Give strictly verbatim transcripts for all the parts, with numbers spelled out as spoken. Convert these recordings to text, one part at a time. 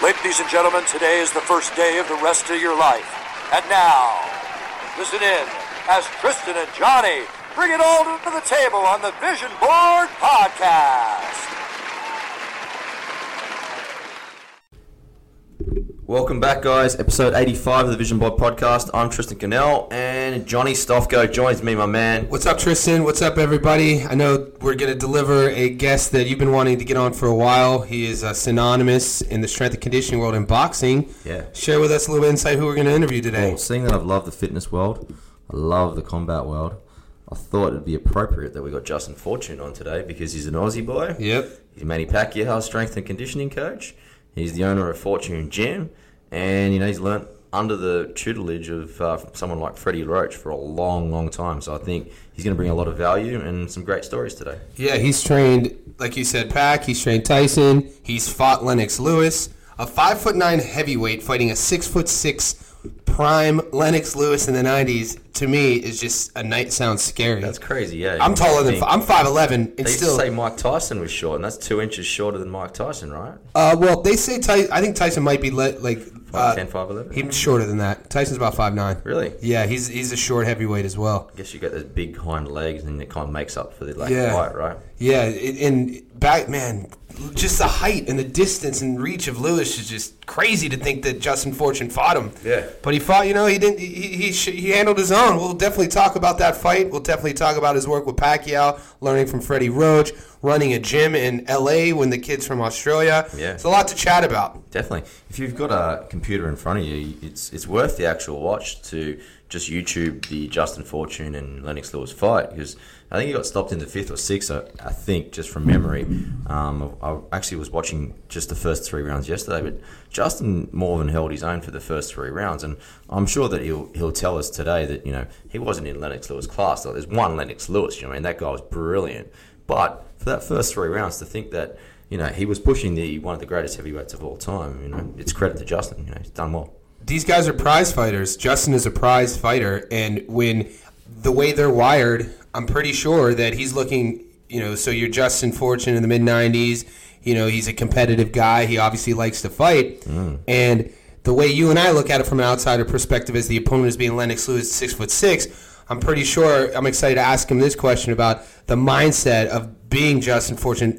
Ladies and gentlemen, today is the first day of the rest of your life. And now, listen in as Tristan and Johnny bring it all to the table on the Vision Board Podcast. Welcome back, guys. Episode eighty-five of the Vision Board Podcast. I'm Tristan Cannell, and Johnny Stofko joins me, my man. What's up, Tristan? What's up, everybody? I know we're going to deliver a guest that you've been wanting to get on for a while. He is uh, synonymous in the strength and conditioning world in boxing. Yeah. Share with us a little insight who we're going to interview today. Well, seeing that I've loved the fitness world, I love the combat world, I thought it'd be appropriate that we got Justin Fortune on today because he's an Aussie boy. Yep. He's Manny Pacquiao's strength and conditioning coach. He's the owner of Fortune Gym, and you know he's learnt under the tutelage of uh, someone like Freddie Roach for a long, long time. So I think he's going to bring a lot of value and some great stories today. Yeah, he's trained, like you said, Pac. He's trained Tyson. He's fought Lennox Lewis, a five foot nine heavyweight fighting a six foot six prime Lennox Lewis in the nineties. To me, is just a night sounds scary. That's crazy. Yeah, I'm taller than I'm five eleven. They and used still to say Mike Tyson was short, and that's two inches shorter than Mike Tyson, right? Uh, well, they say Ty- I think Tyson might be le- like five ten, five eleven. He's shorter than that. Tyson's about five nine. Really? Yeah, he's he's a short heavyweight as well. I guess you got those big hind legs, and it kind of makes up for the lack yeah. of height, right? Yeah, and back man, just the height and the distance and reach of Lewis is just crazy to think that Justin Fortune fought him. Yeah. But he fought. You know, he didn't. He he, he handled his own. We'll definitely talk about that fight. We'll definitely talk about his work with Pacquiao, learning from Freddie Roach, running a gym in L A when the kid's from Australia. Yeah. It's a lot to chat about. Definitely. If you've got a computer in front of you, it's it's worth the actual watch to just YouTube the Justin Fortune and Lennox Lewis fight, because I think he got stopped in the fifth or sixth, I, I think, just from memory. Um, I actually was watching just the first three rounds yesterday, but Justin more than held his own for the first three rounds, and I'm sure that he'll he'll tell us today that, you know, he wasn't in Lennox Lewis class. Like, there's one Lennox Lewis, you know what I mean? That guy was brilliant. But for that first three rounds, to think that, you know, he was pushing the one of the greatest heavyweights of all time, you know, it's credit to Justin. You know, he's done well. These guys are prize fighters. Justin is a prize fighter, and when the way they're wired, I'm pretty sure that he's looking, you know, so you're Justin Fortune in the mid nineties, you know, he's a competitive guy. He obviously likes to fight. Mm. And the way you and I look at it from an outsider perspective as the opponent is being Lennox Lewis, six foot six, I'm pretty sure, I'm excited to ask him this question about the mindset of being Justin Fortune,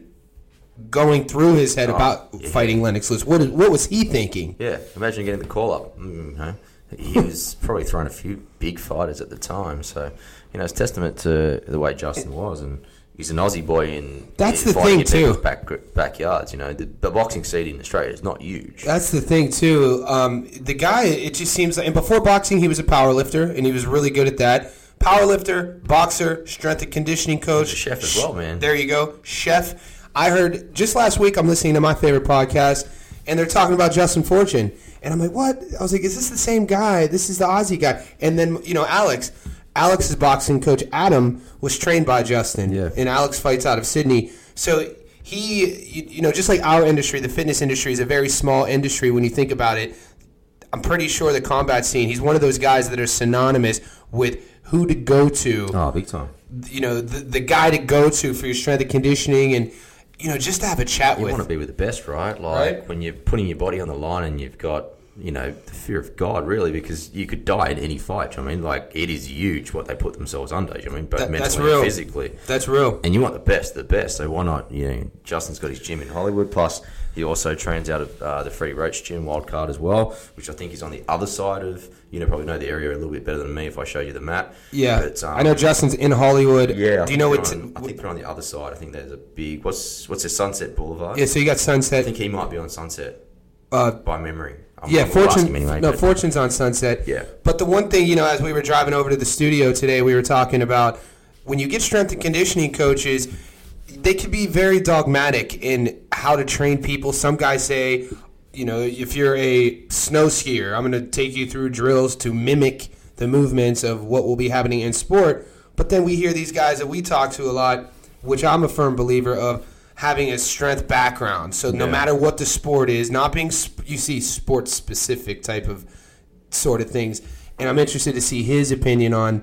going through his head oh, about yeah. fighting Lennox Lewis. What, what was he thinking? Yeah, imagine getting the call up. Mm, you know, he was probably throwing a few big fighters at the time. So, you know, it's testament to the way Justin was. And he's an Aussie boy in That's in the thing, too. Back, backyards. You know, the, the boxing scene in Australia is not huge. That's the thing, too. Um, the guy, it just seems like, and before boxing, he was a power lifter, and he was really good at that. Power lifter, boxer, strength and conditioning coach. He's a chef as well, man. There you go, chef. I heard just last week, I'm listening to my favorite podcast, and they're talking about Justin Fortune. And I'm like, what? I was like, is this the same guy? This is the Aussie guy. And then, you know, Alex, Alex's boxing coach, Adam, was trained by Justin. Yeah. And Alex fights out of Sydney. So he, you know, just like our industry, the fitness industry is a very small industry when you think about it. I'm pretty sure the combat scene, he's one of those guys that are synonymous with who to go to. Oh, big time. You know, the, the guy to go to for your strength and conditioning, and you know, just to have a chat you with. You want to be with the best, right? Like, right? When you're putting your body on the line and you've got, you know, the fear of God, really, because you could die in any fight. You know I mean, like, it is huge what they put themselves under. You know I mean, both that, mentally and physically. That's real. And you want the best, the best. So why not? You know, Justin's got his gym in Hollywood. Plus, he also trains out of uh, the Freddie Roach gym, Wildcard, as well, which I think is on the other side of. You know, probably know the area a little bit better than me if I show you the map. Yeah, but, um, I know Justin's in Hollywood. Yeah, do you know what? On, I think they're on the other side. I think there's a big what's what's the Sunset Boulevard. Yeah, so you got Sunset. I think he might be on Sunset. Uh, by memory. I'm, yeah, I'm Fortune. Anyway, no, but, Fortune's on Sunset. Yeah. But the one thing, you know, as we were driving over to the studio today, we were talking about when you get strength and conditioning coaches, they can be very dogmatic in how to train people. Some guys say, you know, if you're a snow skier, I'm going to take you through drills to mimic the movements of what will be happening in sport. But then we hear these guys that we talk to a lot, which I'm a firm believer of, having a strength background. So no yeah. matter what the sport is, not being, you see sports-specific type of sort of things. And I'm interested to see his opinion on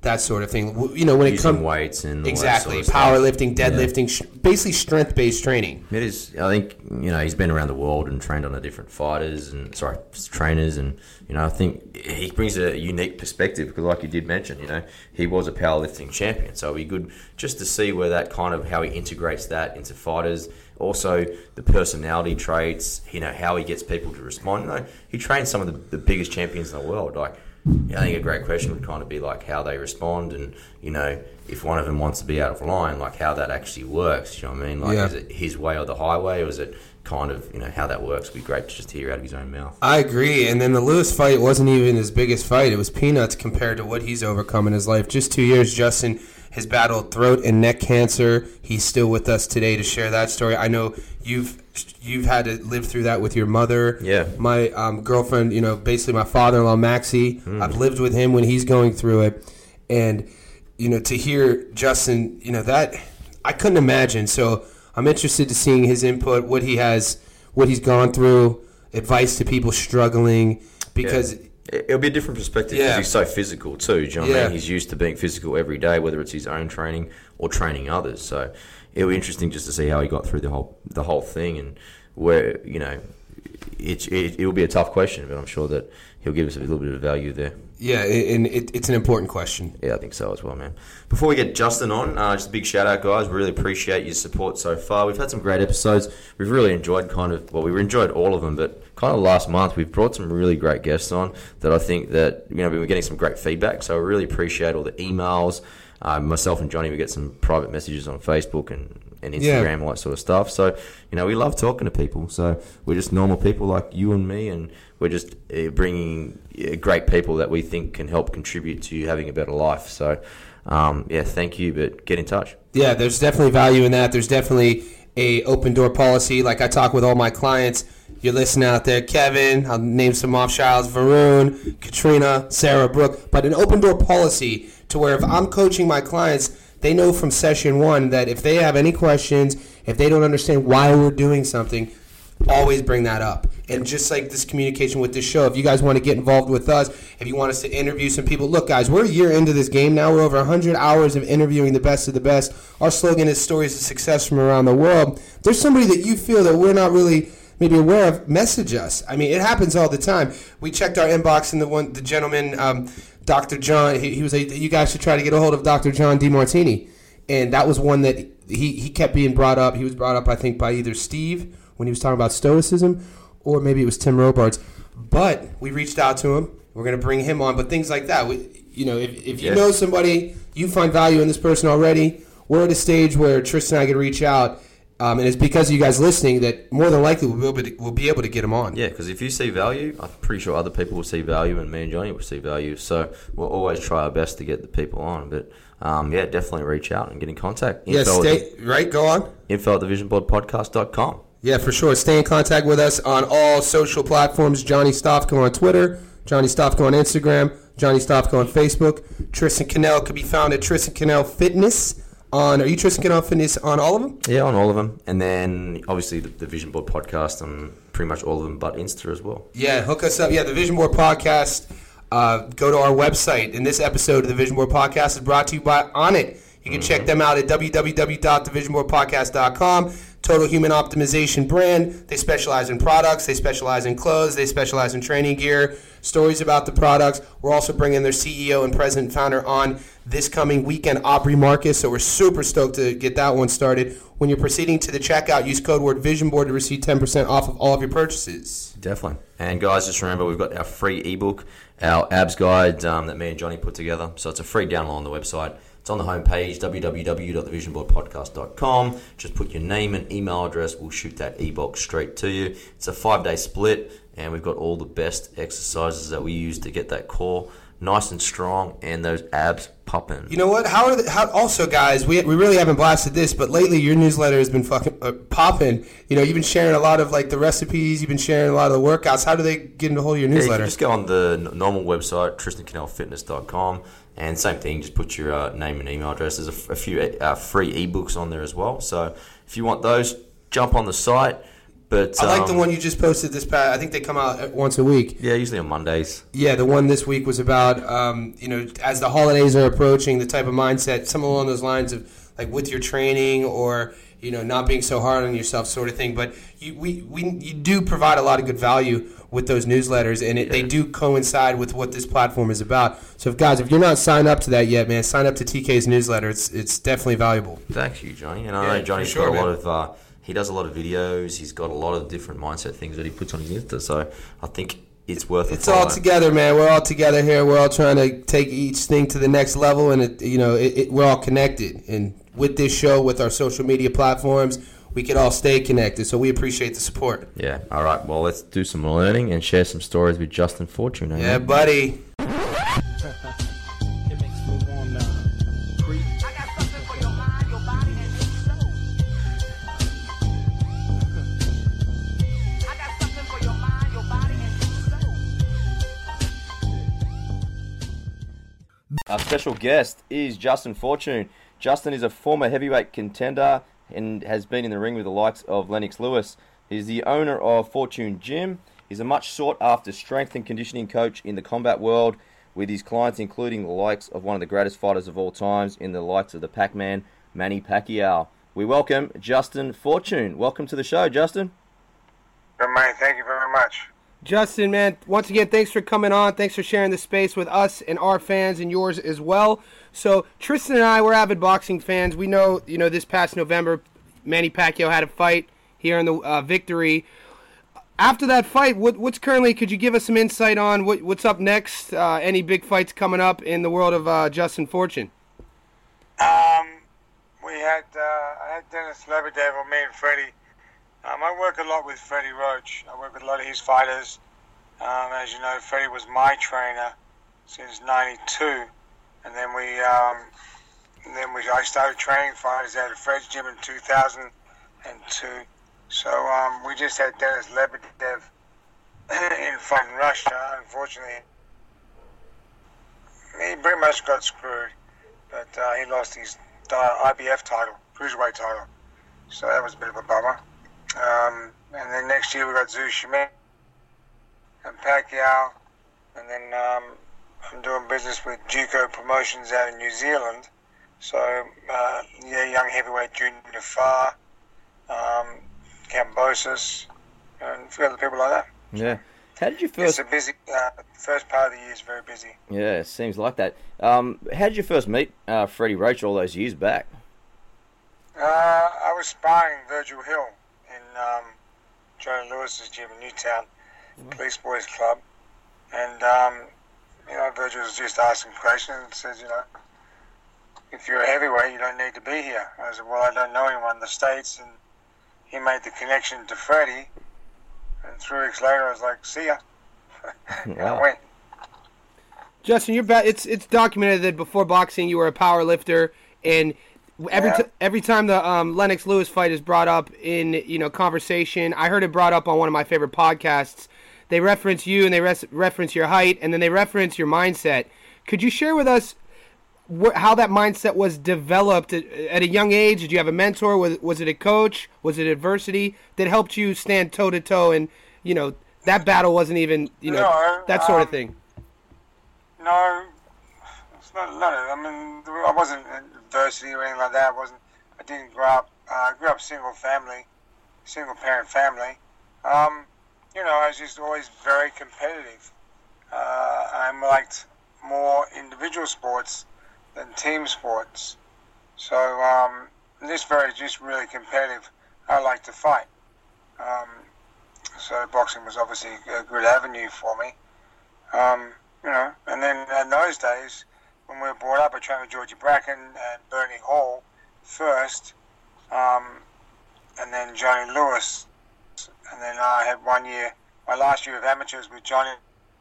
that sort of thing. You know, when it Using comes weights and all exactly that sort of powerlifting, deadlifting, yeah. sh- basically strength-based training. It is. I think you know he's been around the world and trained on the different fighters and sorry trainers, and you know I think he brings a unique perspective because, like you did mention, you know he was a powerlifting champion, so it'd be good just to see where that kind of how he integrates that into fighters. Also, the personality traits, you know how he gets people to respond. You know, he trains some of the, the biggest champions in the world, like. I think a great question would kind of be like how they respond, and you know if one of them wants to be out of line, like how that actually works. You know what I mean? Like, yeah. Is it his way or the highway, or is it kind of you know how that works? It'd be great to just hear out of his own mouth. I agree. And then the Lewis fight wasn't even his biggest fight; it was peanuts compared to what he's overcome in his life. Just two years, Justin has battled throat and neck cancer. He's still with us today to share that story. I know you've you've had to live through that with your mother. Yeah. My um, girlfriend, you know, basically my father-in-law, Maxie, mm. I've lived with him when he's going through it. And, you know, to hear Justin, you know, that I couldn't imagine. So I'm interested to seeing his input, what he has, what he's gone through, advice to people struggling, because... Yeah. It'll be a different perspective because yeah. he's so physical too. Do you know what yeah. I mean? He's used to being physical every day, whether it's his own training or training others. So it'll be interesting just to see how he got through the whole the whole thing and where you know it it it will be a tough question, but I'm sure that he'll give us a little bit of value there. Yeah, and it, it's an important question. Yeah, I think so as well, man. Before we get Justin on, uh, just a big shout out, guys. We really appreciate your support so far. We've had some great episodes. We've really enjoyed kind of, well, we enjoyed all of them, but kind of last month we've brought some really great guests on that I think that, you know, we're getting some great feedback. So I really appreciate all the emails. Uh, myself and Johnny, we get some private messages on Facebook and, and Instagram yeah. and all that sort of stuff. So, you know, we love talking to people. So we're just normal people like you and me, and we're just uh, bringing uh, great people that we think can help contribute to you having a better life. So, um, yeah, thank you, but get in touch. Yeah, there's definitely value in that. There's definitely a open door policy. Like I talk with all my clients. You're listening out there, Kevin, I'll name some off Shiles, Varun, Katrina, Sarah, Brooke, but an open door policy to where if I'm coaching my clients, they know from session one that if they have any questions, if they don't understand why we're doing something, always bring that up. And just like this communication with this show, if you guys want to get involved with us, if you want us to interview some people, look, guys, we're a year into this game now. We're over one hundred hours of interviewing the best of the best. Our slogan is stories of success from around the world. There's somebody that you feel that we're not really maybe aware of, message us. I mean, it happens all the time. We checked our inbox, and the one, the gentleman, um, Doctor John, he, he was like, you guys should try to get a hold of Doctor John DeMartini. And that was one that he, he kept being brought up. He was brought up, I think, by either Steve when he was talking about stoicism, or maybe it was Tim Robards. But we reached out to him. We're going to bring him on. But things like that, we, you know, if, if you yeah. know somebody, you find value in this person already, we're at a stage where Tristan and I can reach out. Um, and it's because of you guys listening that more than likely we'll be able to, we'll be able to get them on. Yeah, because if you see value, I'm pretty sure other people will see value, and me and Johnny will see value. So we'll always try our best to get the people on. But, um, yeah, definitely reach out and get in contact. Yeah, stay, the, right, go on. Info at the vision board podcast dot com. Yeah, for sure. Stay in contact with us on all social platforms. Johnny Stofko on Twitter, Johnny Stofko on Instagram, Johnny Stofko on Facebook. Tristan Cannell could be found at Tristan Cannell Fitness. On, are you Tristan Cannell Fitness on all of them? Yeah, on all of them. And then, obviously, the, the Vision Board Podcast on pretty much all of them, but Insta as well. Yeah, hook us up. Yeah, the Vision Board Podcast. Uh, go to our website. And this episode of the Vision Board Podcast is brought to you by Onnit. You can mm-hmm. check them out at w w w dot the vision board podcast dot com. Total Human Optimization brand. They specialize in products. They specialize in clothes. They specialize in training gear. Stories about the products. We're also bringing their C E O and president and founder on this coming weekend, Aubrey Marcus. So we're super stoked to get that one started. When you're proceeding to the checkout, use code word VisionBoard to receive ten percent off of all of your purchases. Definitely. And guys, just remember we've got our free ebook, our abs guide um, that me and Johnny put together. So it's a free download on the website. It's on the homepage, w w w dot the vision board podcast dot com. Just put your name and email address. We'll shoot that ebook straight to you. It's a five-day split, and we've got all the best exercises that we use to get that core nice and strong and those abs popping. You know what? How are the, how also, guys, we we really haven't blasted this, but lately your newsletter has been fucking uh, popping. You know, you've been sharing a lot of like the recipes. You've been sharing a lot of the workouts. How do they get into hold of your newsletter? Yeah, you can just go on the normal website, tristan cannell fitness dot com. And same thing, just put your uh, name and email address. There's a, a few uh, free ebooks on there as well. So if you want those, jump on the site, But I like um, the one you just posted this past. I think they come out once a week. Yeah, usually on Mondays. Yeah, the one this week was about, um, you know, as the holidays are approaching, the type of mindset, some along those lines of, like, with your training or, you know, not being so hard on yourself sort of thing. But you, we, we, you do provide a lot of good value with those newsletters, and it, Yeah. they do coincide with what this platform is about. So, if guys, if you're not signed up to that yet, man, sign up to T K's newsletter. It's it's definitely valuable. Thank you, Johnny. And I Yeah, know Johnny's for sure, got a lot man. of. Uh, he does a lot of videos. He's got a lot of different mindset things that he puts on his Insta. So I think it's worth. a It's all follow. together, man. We're all together here. We're all trying to take each thing to the next level, and it, you know, it, it, we're all connected. And with this show, with our social media platforms, we can all stay connected. So we appreciate the support. Yeah. All right. Well, let's do some learning and share some stories with Justin Fortune. eh, Yeah, mate? buddy. It makes me wanna creep. I got something for your mind, your body, and your soul. I got something for your mind, your body, and your soul. Our special guest is Justin Fortune. Justin is a former heavyweight contender and has been in the ring with the likes of Lennox Lewis. He's the owner of Fortune Gym. He's a much sought-after strength and conditioning coach in the combat world, with his clients including the likes of one of the greatest fighters of all times in the likes of the Pac-Man, Manny Pacquiao. We welcome Justin Fortune. Welcome to the show, Justin. Good, mate. Thank you very much. Justin, man, once again, thanks for coming on. Thanks for sharing the space with us and our fans and yours as well. So Tristan and I, we're avid boxing fans. We know, you know, this past November, Manny Pacquiao had a fight here in the uh, Victory. After that fight, what, what's currently? Could you give us some insight on what, what's up next? Uh, any big fights coming up in the world of uh, Justin Fortune? Um, we had uh, I had Dennis Lebedev or me and Freddie. Um, I work a lot with Freddie Roach. I work with a lot of his fighters. Um, as you know, Freddie was my trainer since ninety-two, and then we um, and then we I started training fighters out of Fred's gym in two thousand two. So um, we just had Dennis Lebedev in fight in Russia. Unfortunately, he pretty much got screwed, but uh, he lost his I B F title, cruiserweight title. So that was a bit of a bummer. Um, and then next year we got Zhu Shimei and Pacquiao, and then um, I'm doing business with Juco Promotions out in New Zealand. So uh, yeah, young heavyweight Junior Far, um, Cambosis, and a few other people like that. Yeah. How did you It's first? a busy. Uh, first part of the year is very busy. Yeah, it seems like that. Um, how did you first meet uh, Freddie Roach all those years back? Uh, I was sparring Virgil Hill in um, Joe Lewis's gym in Newtown, Police Boys Club, and um, you know, Virgil was just asking questions and says, you know, if you're a heavyweight, you don't need to be here. I said, well, I don't know anyone in the States, and he made the connection to Freddie, and three weeks later, I was like, see ya. And I Wow. went. Justin, you're ba- it's it's documented that before boxing you were a power lifter, and every Yeah. t- every time the um, Lennox Lewis fight is brought up in you know conversation, I heard it brought up on one of my favorite podcasts. They reference you and they res- reference your height, and then they reference your mindset. Could you share with us wh- how that mindset was developed at, at a young age? Did you have a mentor? Was was it a coach? Was it adversity that helped you stand toe to toe? And you know that battle wasn't even you know No, that sort of um, thing. No, it's not. No, I mean, I wasn't in adversity or anything like that. I wasn't. I didn't grow up. Uh, I grew up single family, single parent family. Um, you know, I was just always very competitive. Uh, I liked more individual sports than team sports. So um, this very just really competitive. I like to fight. Um, so boxing was obviously a good avenue for me. Um, You know, and then in those days, when we were brought up, I trained with Georgie Bracken and Bernie Hall first, um, and then Johnny Lewis, and then I had one year, my last year of amateurs with Johnny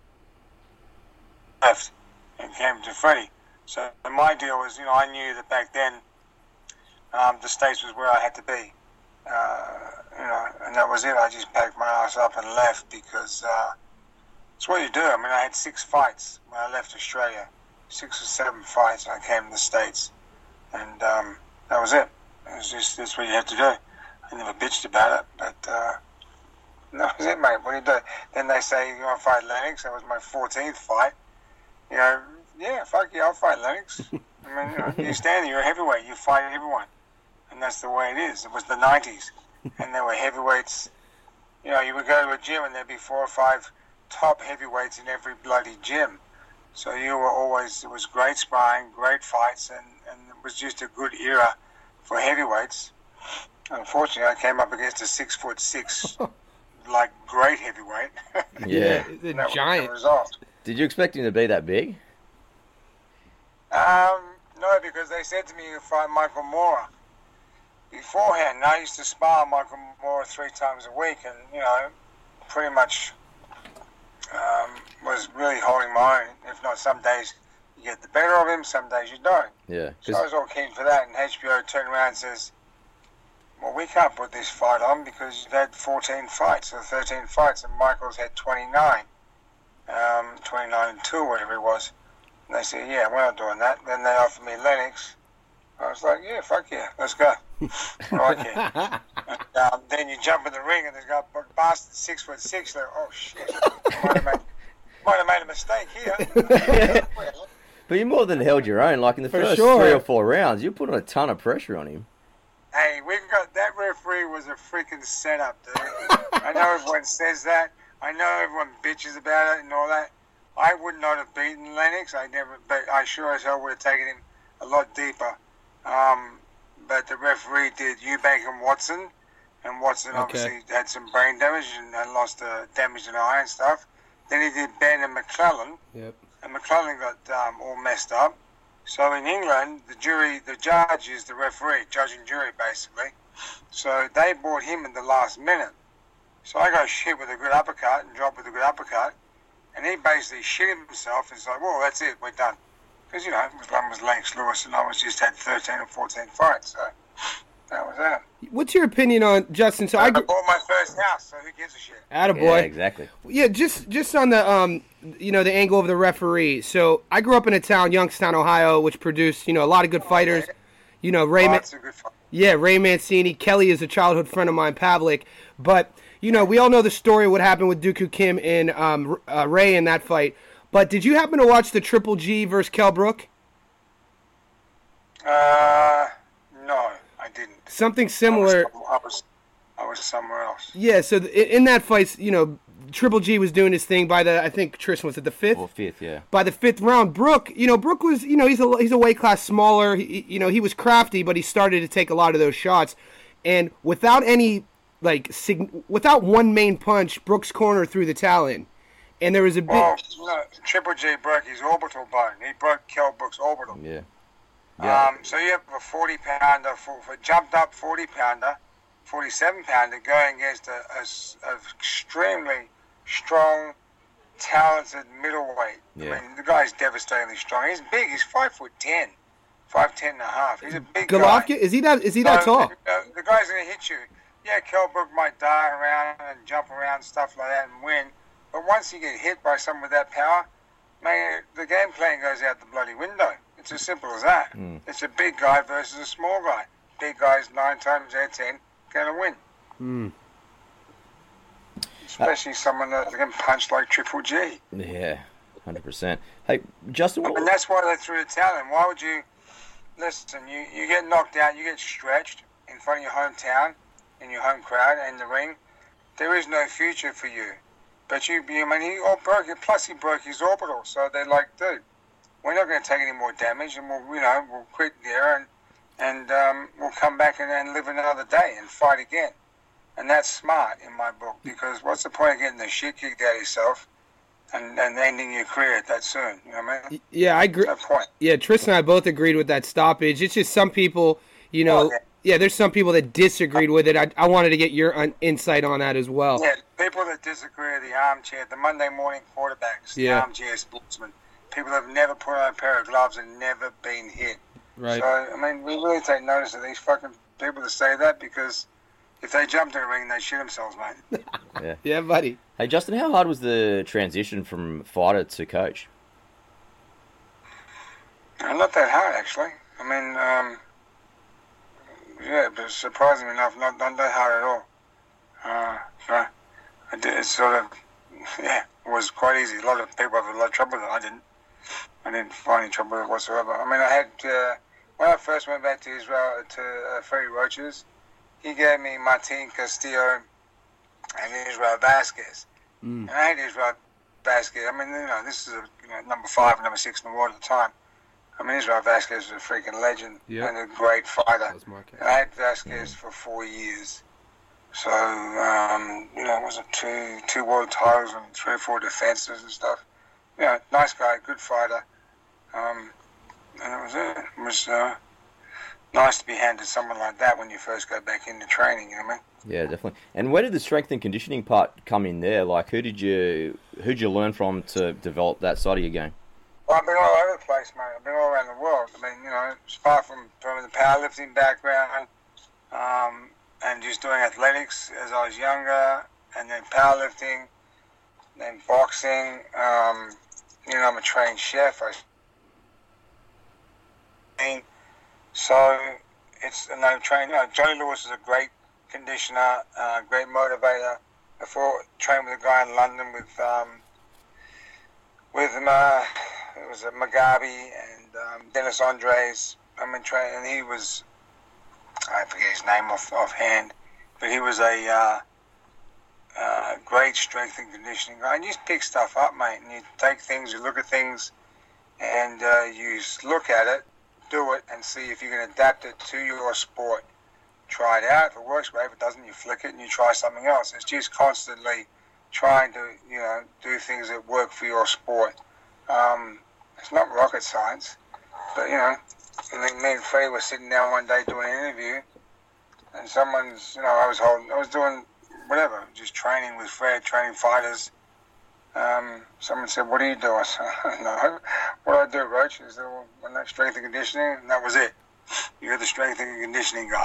left and came to Freddie. So my deal was, you know, I knew that back then um, the States was where I had to be, uh, you know, and that was it. I just packed my ass up and left because uh, it's what you do. I mean, I had six fights when I left Australia, six or seven fights. I came to the States, and um, that was it. It was just that's what you had to do. I never bitched about it, but uh, And that was it, mate. What do you do? Then they say, you want to fight Lennox? That was my fourteenth fight. You know, yeah, fuck yeah, I'll fight Lennox. I mean, you know, you stand there, you're a heavyweight, you fight everyone. And that's the way it is. It was the nineties. And there were heavyweights. You know, you would go to a gym and there'd be four or five top heavyweights in every bloody gym. So you were always, it was great sparring, great fights, and, and it was just a good era for heavyweights. Unfortunately, I came up against a six foot six, like, great heavyweight. Yeah. The That was giant. the result. Did you expect him to be that big? Um, no, because they said to me you fight Michael Moorer. Beforehand, I used to spar Michael Moorer three times a week, and, you know, pretty much um, was really holding my own. If not, some days you get the better of him, some days you don't. Yeah. So I was all keen for that, and H B O turned around and says, well, we can't put this fight on because you've had fourteen fights or thirteen fights, and Michael's had twenty-nine, um, twenty-nine and two, whatever it was. And they said, yeah, we're not doing that. Then they offered me Lennox. I was like, yeah, fuck yeah, let's go. Right here. And, um, then you jump in the ring and there's got a bastard six foot six. Like, oh shit, might have made, might have made a mistake here. But you more than held your own. Like in the For first sure. three or four rounds, you put on a ton of pressure on him. Hey, we got that referee was a freaking setup, dude. I know everyone says that. I know everyone bitches about it and all that. I would not have beaten Lennox. I never, but I sure as hell would have taken him a lot deeper. Um, but the referee did Eubank and Watson, and Watson Okay. obviously had some brain damage and, and lost uh, damage in the eye and stuff. Then he did Ben and McClellan, Yep. and McClellan got um, all messed up. So in England, the jury, the judge is the referee, judge and jury basically. So they brought him in the last minute. So I got hit with a good uppercut and dropped with a good uppercut, and he basically shit himself and said, well, that's it, we're done. Because, you know, one was Lennox Lewis and I was just had thirteen or fourteen fights, so that was that. What's your opinion on Justin? So I, I gr- bought my first house, so who gives a shit? attaboy. Yeah, exactly. Yeah, just just on the um, you know, the angle of the referee. So I grew up in a town, Youngstown, Ohio, which produced you know a lot of good fighters. You know, Ray. Oh, Ma- that's a good fight. yeah, Ray Mancini. Kelly is a childhood friend of mine, Pavlik. But you know, we all know the story of what happened with Dooku Kim and um, uh, Ray in that fight. But did you happen to watch the Triple G versus Kell Brook? Uh, no, I didn't. Something similar. I was, I was somewhere else. Yeah. So th- in that fight, you know, Triple G was doing his thing by the I think Tristan was at the fifth. Or fifth, yeah. By the fifth round, Brooke, you know, Brooke was, you know, he's a he's a weight class smaller. He, you know, he was crafty, but he started to take a lot of those shots, and without any like sig- without one main punch, Brooks' corner threw the towel in, and there was a big. Well, no, Triple G broke his orbital bone. He broke Kell Brook's orbital. Yeah. Yeah. Um, so you have a forty pounder, for, for jumped up forty pounder, forty-seven pounder going against a, a s- a extremely strong, talented middleweight. Yeah. I mean, the guy's devastatingly strong. He's big. He's five foot ten, five ten and a half. He's a big Golovkin, guy. is he that is he that So, tall? The, the guy's going to hit you. Yeah, Kell Brook might dive around and jump around and stuff like that and win. But once you get hit by someone with that power, man, the game plan goes out the bloody window. It's as simple as that. Mm. It's a big guy versus a small guy. Big guy's nine times out of ten going to win. Mm. Especially someone that can punch like Triple G. Yeah. one hundred percent. Hey, Justin, what, And that's why they threw the towel in. Why would you... Listen, you, you get knocked out, you get stretched in front of your hometown, in your home crowd, in the ring. There is no future for you. But you, you I mean, he all broke it. Plus, he broke his orbital. So they're like, dude, we're not going to take any more damage, and we'll, you know, we'll quit there, and and um, we'll come back and, and live another day and fight again. And that's smart in my book, because what's the point of getting the shit kicked out of yourself and, and ending your career that soon? You know what I mean? Yeah, I agree. No point. Yeah, Tristan and I both agreed with that stoppage. It's just some people, you know, Oh, yeah. yeah, there's some people that disagreed with it. I, I wanted to get your un- insight on that as well. Yeah, people that disagree are the armchair, the Monday morning quarterbacks, the Yeah. armchair sportsmen. People that have never put on a pair of gloves and never been hit. Right. So, I mean, we really take notice of these fucking people that say that, because if they jumped in a ring, they shit themselves, mate. Yeah, buddy. hey, Justin, how hard was the transition from fighter to coach? Uh, Not that hard, actually. I mean, um, yeah, but surprisingly enough, not, not that hard at all. Uh, so, it's sort of, yeah, it was quite easy. A lot of people have a lot of trouble with it. I didn't. I didn't find any trouble with it whatsoever. I mean, I had, uh, when I first went back to Israel, to uh, Freddie Roaches, he gave me Martin Castillo and Israel Vasquez. Mm. And I had Israel Vasquez. I mean, you know, this is a, you know, number five and number six in the world at the time. I mean, Israel Vasquez was a freaking legend yep. and a great fighter. And I had Vasquez mm. for four years. So, um, you know, it was a two two world titles and three or four defenses and stuff. You know, nice guy, good fighter. Um, and that was it. It was uh, nice to be handed someone like that when you first go back into training, you know what I mean? Yeah, definitely. And where did the strength and conditioning part come in there? Like, who did you who did you learn from to develop that side of your game? Well, I've been all over the place, mate. I've been all around the world. I mean, you know, apart from, from the powerlifting background, um, and just doing athletics as I was younger, and then powerlifting, then boxing. Um, you know, I'm a trained chef. I mean, so it's and I'm trained. You know, Johnny Lewis is a great conditioner, uh, great motivator. Before trained with a guy in London with um, with uh, it was a Mugabe and um, Dennis Andres. I mean, trained, and he was, I forget his name off offhand, but he was a uh, uh, great strength and conditioning guy. And you just pick stuff up, mate, and you take things, you look at things, and uh, you look at it, do it, and see if you can adapt it to your sport. Try it out. If it works, great. If it doesn't, you flick it and you try something else. It's just constantly trying to, you know, do things that work for your sport. Um, it's not rocket science, but, you know, I think me and Freddie were sitting down one day doing an interview, and someone's, you know, I was holding, I was doing whatever, just training with Fred, training fighters. Um, someone said, "What do you do?" I said, "No, what do I do, Roach?" He said, "Well, I'm not strength and conditioning," and that was it. You're the strength and conditioning guy.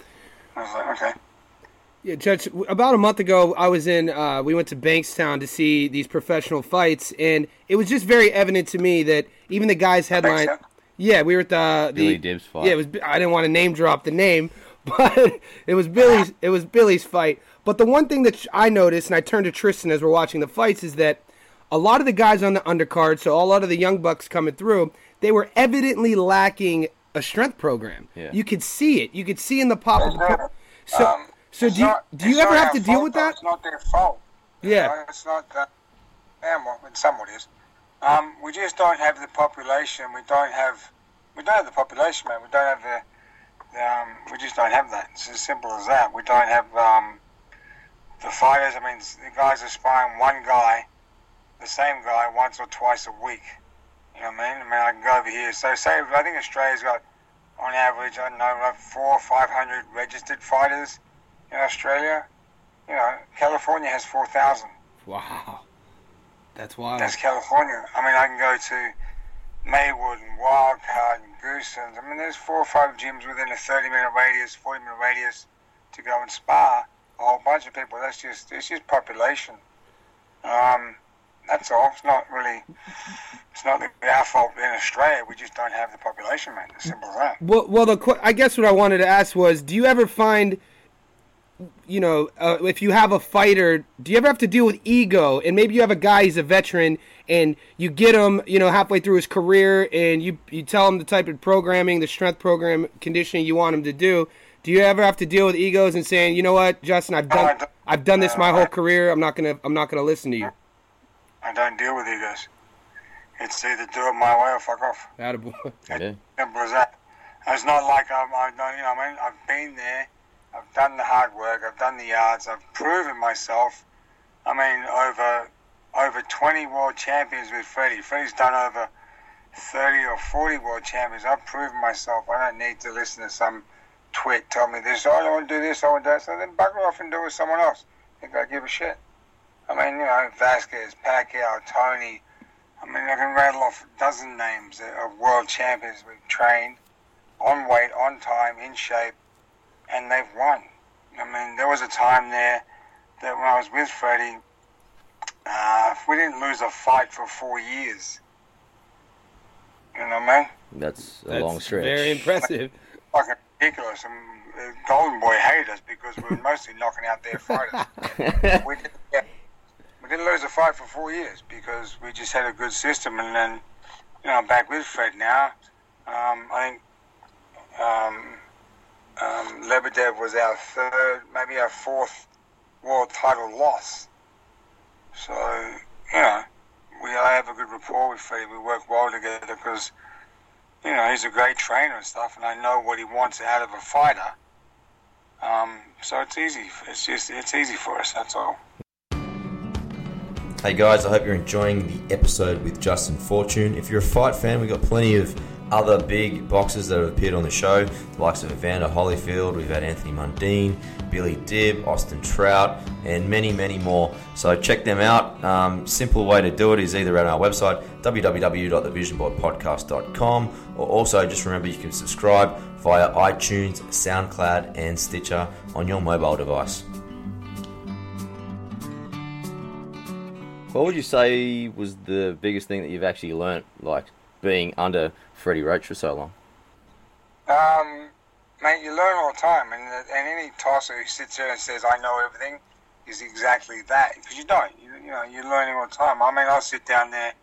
I was like, okay. Yeah, Judge, about a month ago, I was in, uh, we went to Bankstown to see these professional fights, and it was just very evident to me that even the guys headline. Bankstown? Yeah, we were at the, the Billy Dibbs fight. Yeah, it was. I didn't want to name drop the name, but it was Billy's. It was Billy's fight. But the one thing that I noticed, and I turned to Tristan as we're watching the fights, is that a lot of the guys on the undercard, so a lot of the young bucks coming through, they were evidently lacking a strength program. Yeah. You could see it. You could see in the pop of the pop. So, Um, so it's do you not- do you it's ever not have to our deal fault, with though. that? It's not their fault. You Yeah. know, it's not that. Yeah, well, in somewhat is. Um, we just don't have the population. We don't have. We don't have the population, man. We don't have the. Um, we just don't have that. It's as simple as that. We don't have um, the fighters. I mean, the guys are sparring one guy, the same guy, once or twice a week. You know what I mean? I mean, I can go over here. So, say I think Australia's got, on average, I don't know, like four or five hundred registered fighters in Australia. You know, California has four thousand. Wow, that's wild. That's California. I mean, I can go to Maywood and Wildcard and Goosens. I mean, there's four or five gyms within a thirty-minute radius, forty-minute radius to go and spar. A whole bunch of people. That's just, it's just population. Um, that's all. It's not really, it's not our fault in Australia. We just don't have the population, man. As simple as that. Well, well, the qu- I guess what I wanted to ask was, do you ever find, you know, uh, if you have a fighter, do you ever have to deal with ego? And maybe you have a guy, he's a veteran, and you get him, you know, halfway through his career, and you you tell him the type of programming, the strength program, conditioning you want him to do. Do you ever have to deal with egos and saying, you know what, Justin, I've No, I done don't. I've done this No, my I- whole career. I'm not gonna I'm not gonna listen to you. I don't deal with egos. It's either do it my way or fuck off. Attaboy. Yeah. Simple as that. It's not like I'm, I don't, you know, I mean, I've been there. I've done the hard work. I've done the yards. I've proven myself. I mean, over over twenty world champions with Freddie. Freddie's done over thirty or forty world champions. I've proven myself. I don't need to listen to some twit tell me this. Oh, I don't want to do this. I want to do that. So then bugger off and do it with someone else. Think I give a shit. I mean, you know, Vasquez, Pacquiao, Tony. I mean, I can rattle off a dozen names of world champions we've trained on weight, on time, in shape, and they've won. I mean, there was a time there that when I was with Freddie, uh, we didn't lose a fight for four years. You know what I mean? That's a That's long stretch. very impressive. Fucking ridiculous. And uh, Golden Boy hated us because we were mostly knocking out their fighters. we did, yeah. didn't lose a fight for four years because we just had a good system. And then, you know, I'm back with Fred now. Um, I think um, um, Lebedev was our third, maybe our fourth world title loss. So, you know, we I have a good rapport with Freddie. We work well together because, you know, he's a great trainer and stuff, and I know what he wants out of a fighter. Um, so it's easy. It's just it's easy for us. That's all. Hey guys, I hope you're enjoying the episode with Justin Fortune. If you're a fight fan, we've got plenty of other big boxers that have appeared on the show, the likes of Evander Holyfield, we've had Anthony Mundine, Billy Dibb, Austin Trout, and many, many more. So check them out. Um, simple way to do it is either at our website, w w w dot the vision board podcast dot com, or also just remember you can subscribe via iTunes, SoundCloud, and Stitcher on your mobile device. What would you say was the biggest thing that you've actually learnt, like being under Freddie Roach for so long? Um, mate, you learn all the time, and, and any tosser who sits there and says, I know everything, is exactly that, because you don't. You, you know, you're learning all the time. I mean, I'll sit down there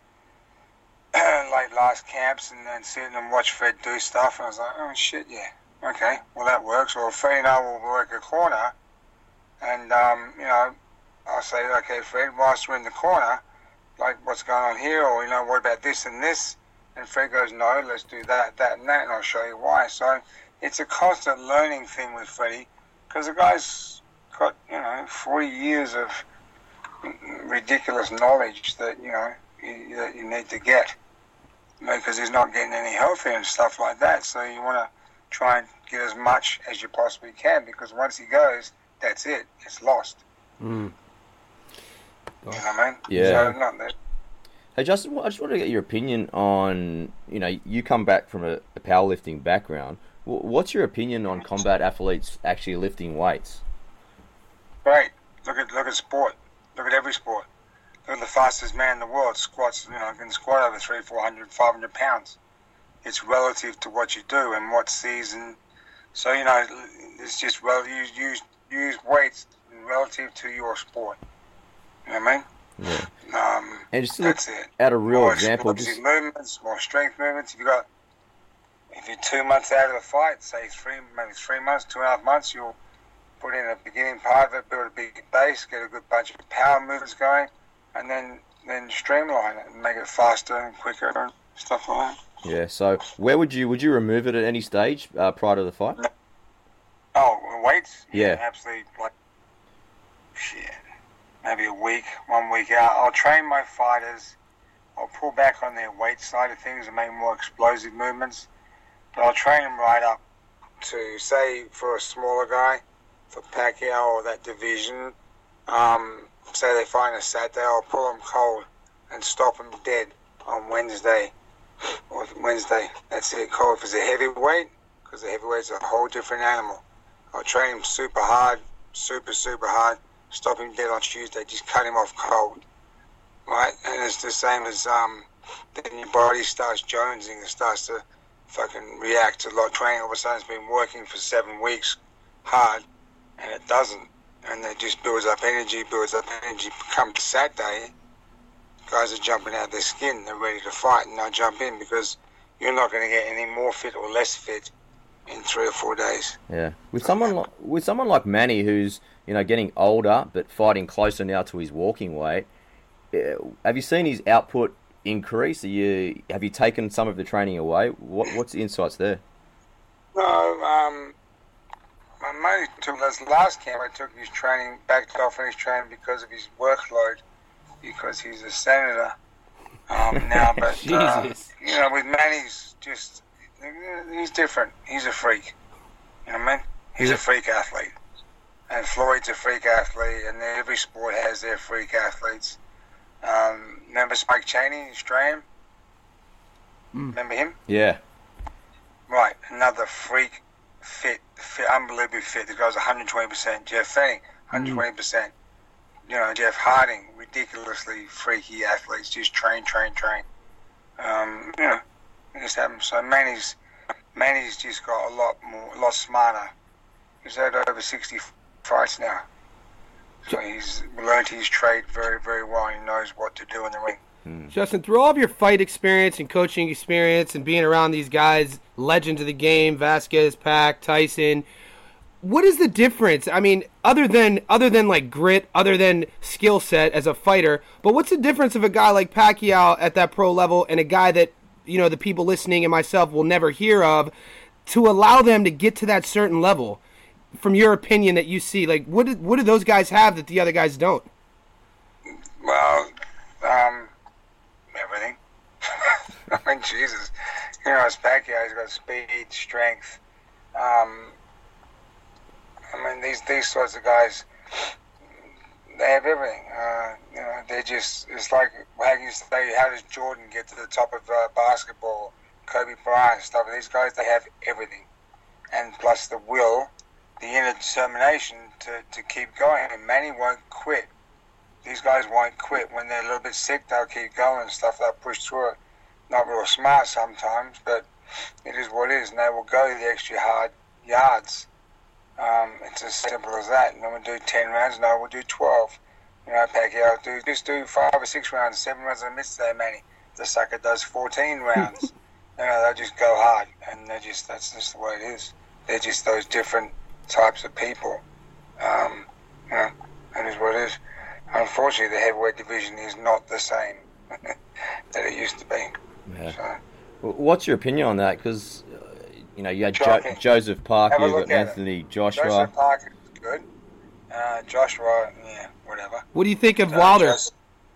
like last camps and then sit and watch Fred do stuff, and I was like, oh, shit, yeah, okay, well, that works. Or Fred and I will work a corner, and, um, you know, I'll say, okay, Fred, whilst we're in the corner, like, what's going on here? Or, you know, what about this and this? And Fred goes, no, let's do that, that, and that, and I'll show you why. So it's a constant learning thing with Freddie, because the guy's got, you know, forty years of ridiculous knowledge that, you know, you, that you need to get, you know, because he's not getting any healthier and stuff like that. So you want to try and get as much as you possibly can, because once he goes, that's it. It's lost. Mm. You know what I mean? Yeah. So, not that. Hey Justin, I just want to get your opinion on, you know, you come back from a, a powerlifting background. What's your opinion on combat athletes actually lifting weights? Great. Look at look at sport. Look at every sport. Look at the fastest man in the world squats. You know, can squat over three, four hundred, five hundred pounds. It's relative to what you do and what season. So you know, it's just well use use use weights relative to your sport. You know what I mean? Yeah. Um, and just to look that's it. at a real More example, explosive just movements, more strength movements. If you got, if you're two months out of the fight, say three, maybe three months, two and a half months, you'll put in a beginning part of it, build a big base, get a good bunch of power movements going, and then then streamline it and make it faster and quicker and stuff like that. yeah. So where would you would you remove it at any stage uh, prior to the fight? Oh, weights? Yeah. Absolutely. Like, shit. Maybe a week, one week out. I'll train my fighters. I'll pull back on their weight side of things and make more explosive movements. But I'll train them right up to, say, for a smaller guy, for Pacquiao or that division, um, say they fight on a Saturday, I'll pull them cold and stop them dead on Wednesday. Or Wednesday. That's it, cold. If it's a heavyweight, because the heavyweight's a whole different animal. I'll train him super hard, super, super hard. Stop him dead on Tuesday, just cut him off cold, right? And it's the same as um, then your body starts jonesing, it starts to fucking react to a lot of training. All of a sudden, it's been working for seven weeks hard, and it doesn't, and it just builds up energy, builds up energy. Come Saturday, guys are jumping out of their skin, they're ready to fight, and they'll jump in because you're not going to get any more fit or less fit in three or four days. Yeah, with someone like, with someone like Manny, who's you know getting older but fighting closer now to his walking weight, uh, have you seen his output increase? Are you have you taken some of the training away? What what's the insights there? No, um, my money took this last camp. I took his training, backed off on his training because of his workload, because he's a senator um, now. But uh, Jesus. you know, with Manny's just. He's different. He's a freak. You know what I mean? He's a freak athlete. And Floyd's a freak athlete, and every sport has their freak athletes. Um, remember Spike Chaney, Australian? Mm. Remember him? Yeah. Right. Another freak, fit, fit unbelievably fit. The guy's one hundred twenty percent. Jeff Fanning, one hundred twenty percent. Mm. You know, Jeff Harding, ridiculously freaky athletes. Just train, train, train. Um, you know. Just happen. So Manny's Manny's just got a lot more, a lot smarter. He's had over sixty fights now. So he, he's learned his trade very, very well. He knows what to do in the ring. Justin, through all of your fight experience and coaching experience and being around these guys, legends of the game, Vasquez, Pac, Tyson, what is the difference? I mean, other than other than like grit, other than skill set as a fighter, but what's the difference of a guy like Pacquiao at that pro level and a guy that, you know, the people listening and myself will never hear of, to allow them to get to that certain level? From your opinion that you see, like, what do, what do those guys have that the other guys don't? Well, um, everything. I mean, Jesus. You know, as Pacquiao, he's got speed, strength. Um, I mean, these these sorts of guys, they have everything. Uh, you know, they're just, it's like, how can you say, how does Jordan get to the top of uh, basketball, Kobe Bryant, stuff? These guys, they have everything. And plus the will, the inner determination to, to keep going. And Manny won't quit. These guys won't quit. When they're a little bit sick, they'll keep going and stuff. They'll push through it. Not real smart sometimes, but it is what it is. And they will go the extra hard yards. Um, it's as simple as that. And then we'll do ten rounds. No, we'll do twelve. You know, Pacquiao do just do five or six rounds, seven rounds in the midst there, Manny. The sucker does fourteen rounds. You know, they'll just go hard, and they just that's just the way it is. They're just those different types of people. Um, you know, that is what it is. Unfortunately, the heavyweight division is not the same that it used to be. Yeah. So, Well, what's your opinion on that? Because, uh, you know, you had jo- Shocking. Joseph Parker, Have a you've look got at it. Anthony Joshua. Joseph Parker is good. Uh, Joshua, yeah, whatever. What do you think of Uh, Wilder? Jos-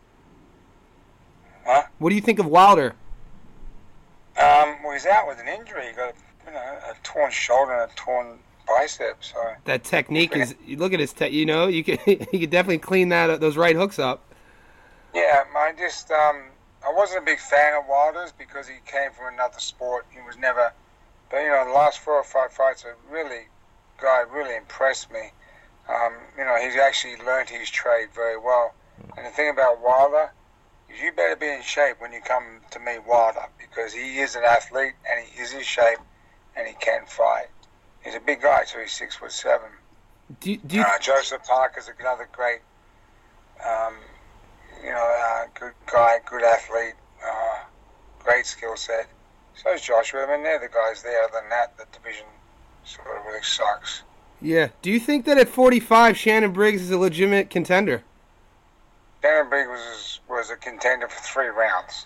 Huh? What do you think of Wilder? Um, well, he's out with an injury. He got, you know, a torn shoulder and a torn bicep. So That technique is. You look at his. Te- you know, you can you can definitely clean that those right hooks up. yeah, I just um, I wasn't a big fan of Wilder's because he came from another sport. He was never, but you know, the last four or five fights have really, guy really impressed me. Um, you know, he's actually learned his trade very well. And the thing about Wilder is you better be in shape when you come to meet Wilder because he is an athlete and he is in shape and he can fight. He's a big guy, so he's six foot seven. Do you, do you, Uh, Joseph Parker's another great, um, you know, uh, good guy, good athlete, uh, great skill set. So is Joshua. I mean, they're the guys there. Other than that, the division sort of really sucks. yeah. Do you think that at forty-five, Shannon Briggs is a legitimate contender? Shannon Briggs was, was a contender for three rounds.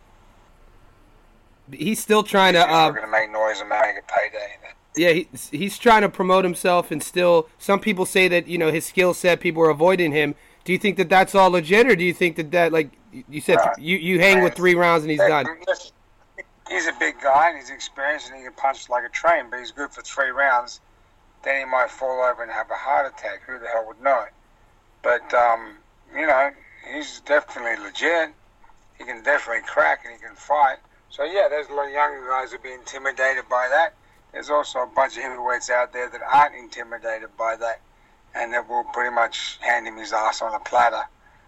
He's still trying to. He's Uh, going to make noise and make a payday. yeah, he, he's trying to promote himself, and still, some people say that you know his skill set, people are avoiding him. Do you think that that's all legit, or do you think that that like you said, Uh, you you hang with three rounds and he's Hey, done? listen, he's a big guy and he's experienced and he can punch like a train, but he's good for three rounds. Then he might fall over and have a heart attack. Who the hell would know it? But, um, you know, he's definitely legit. He can definitely crack and he can fight. So, yeah, there's a lot of younger guys who'll be intimidated by that. There's also a bunch of heavyweights out there that aren't intimidated by that and that will pretty much hand him his ass on a platter.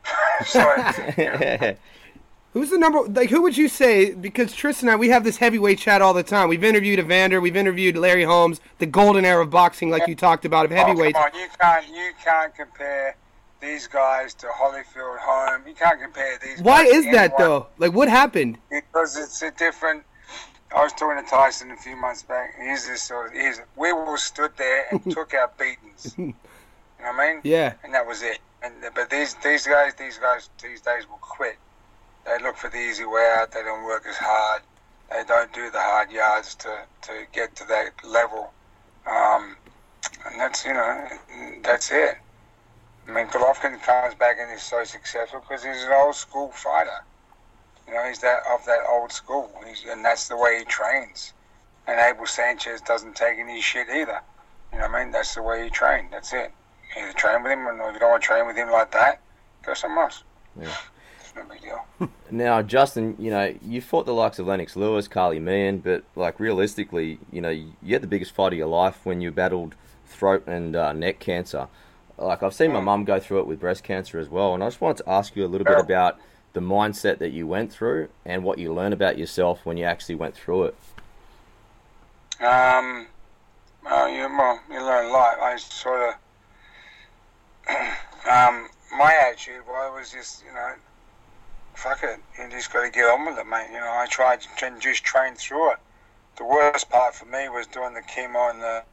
so, you know, Who's the number? Like, who would you say? Because Tristan and I, we have this heavyweight chat all the time. We've interviewed Evander, we've interviewed Larry Holmes, the golden era of boxing, like you talked about, of heavyweights. Oh, come on, you can't you can't compare these guys to Holyfield, Holm. You can't compare these. Why guys to is that anyone though? Like, what happened? Because it's a different. I was talking to Tyson a few months back. He's this sort of. He's we all stood there and took our beatings. You know what I mean? Yeah. And that was it. And but these these guys these guys these days will quit. They look for the easy way out. They don't work as hard. They don't do the hard yards to, to get to that level. Um, and that's, you know, that's it. I mean, Golovkin comes back and is so successful because he's an old school fighter. You know, he's that of that old school. He's, and that's the way he trains. And Abel Sanchez doesn't take any shit either. You know what I mean? That's the way he trained. That's it. Either train with him, or if you don't want to train with him like that, go somewhere else. Yeah. It's no big deal. Now, Justin, you know, you fought the likes of Lennox Lewis, Carly Meehan, but, like, realistically, you know, you had the biggest fight of your life when you battled throat and uh, neck cancer. Like, I've seen my mum go through it with breast cancer as well, and I just wanted to ask you a little bit about the mindset that you went through and what you learned about yourself when you actually went through it. Um, well, you, well, you learn a lot. I sort of, um, attitude, well, it was just, you know, fuck it. You just got to get on with it, mate. You know, I tried to just train through it. The worst part for me was doing the chemo and the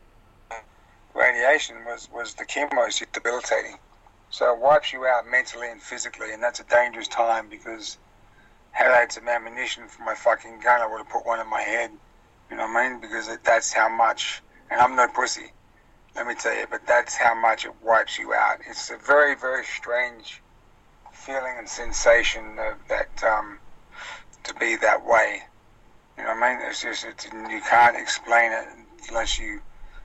radiation. Was was the chemo is just debilitating. So it wipes you out mentally and physically, and that's a dangerous time because had I had some ammunition for my fucking gun, I would have put one in my head. You know what I mean? Because it, that's how much, and I'm no pussy, let me tell you, but that's how much it wipes you out. It's a very, very strange feeling and sensation of that, um, to be that way. You know what I mean? It's just, it's, you can't explain it unless you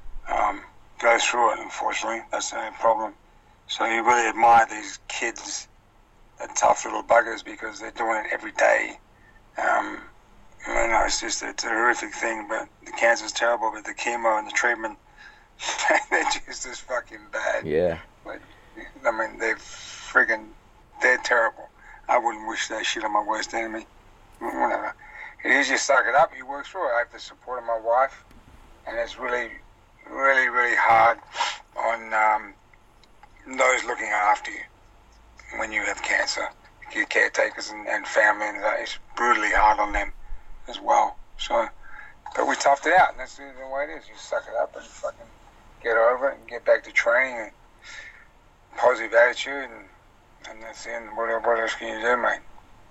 um, go through it, unfortunately. That's the only problem. So you really admire these kids, the tough little buggers, because they're doing it every day. Um, you know, it's just, it's a horrific thing, but the cancer's terrible, but the chemo and the treatment, they're just as fucking bad. Yeah. But, I mean, they're friggin', they're terrible. I wouldn't wish that shit on my worst enemy. Whatever. It is, you suck it up, you work through it. I have the support of my wife, and it's really, really, really hard on um, those looking after you when you have cancer. Your caretakers and, and family, and that is brutally hard on them as well. So, but we toughed it out, and that's the way it is. You suck it up and fucking get over it and get back to training and positive attitude, and, and that's the end. What, what else can you do, mate?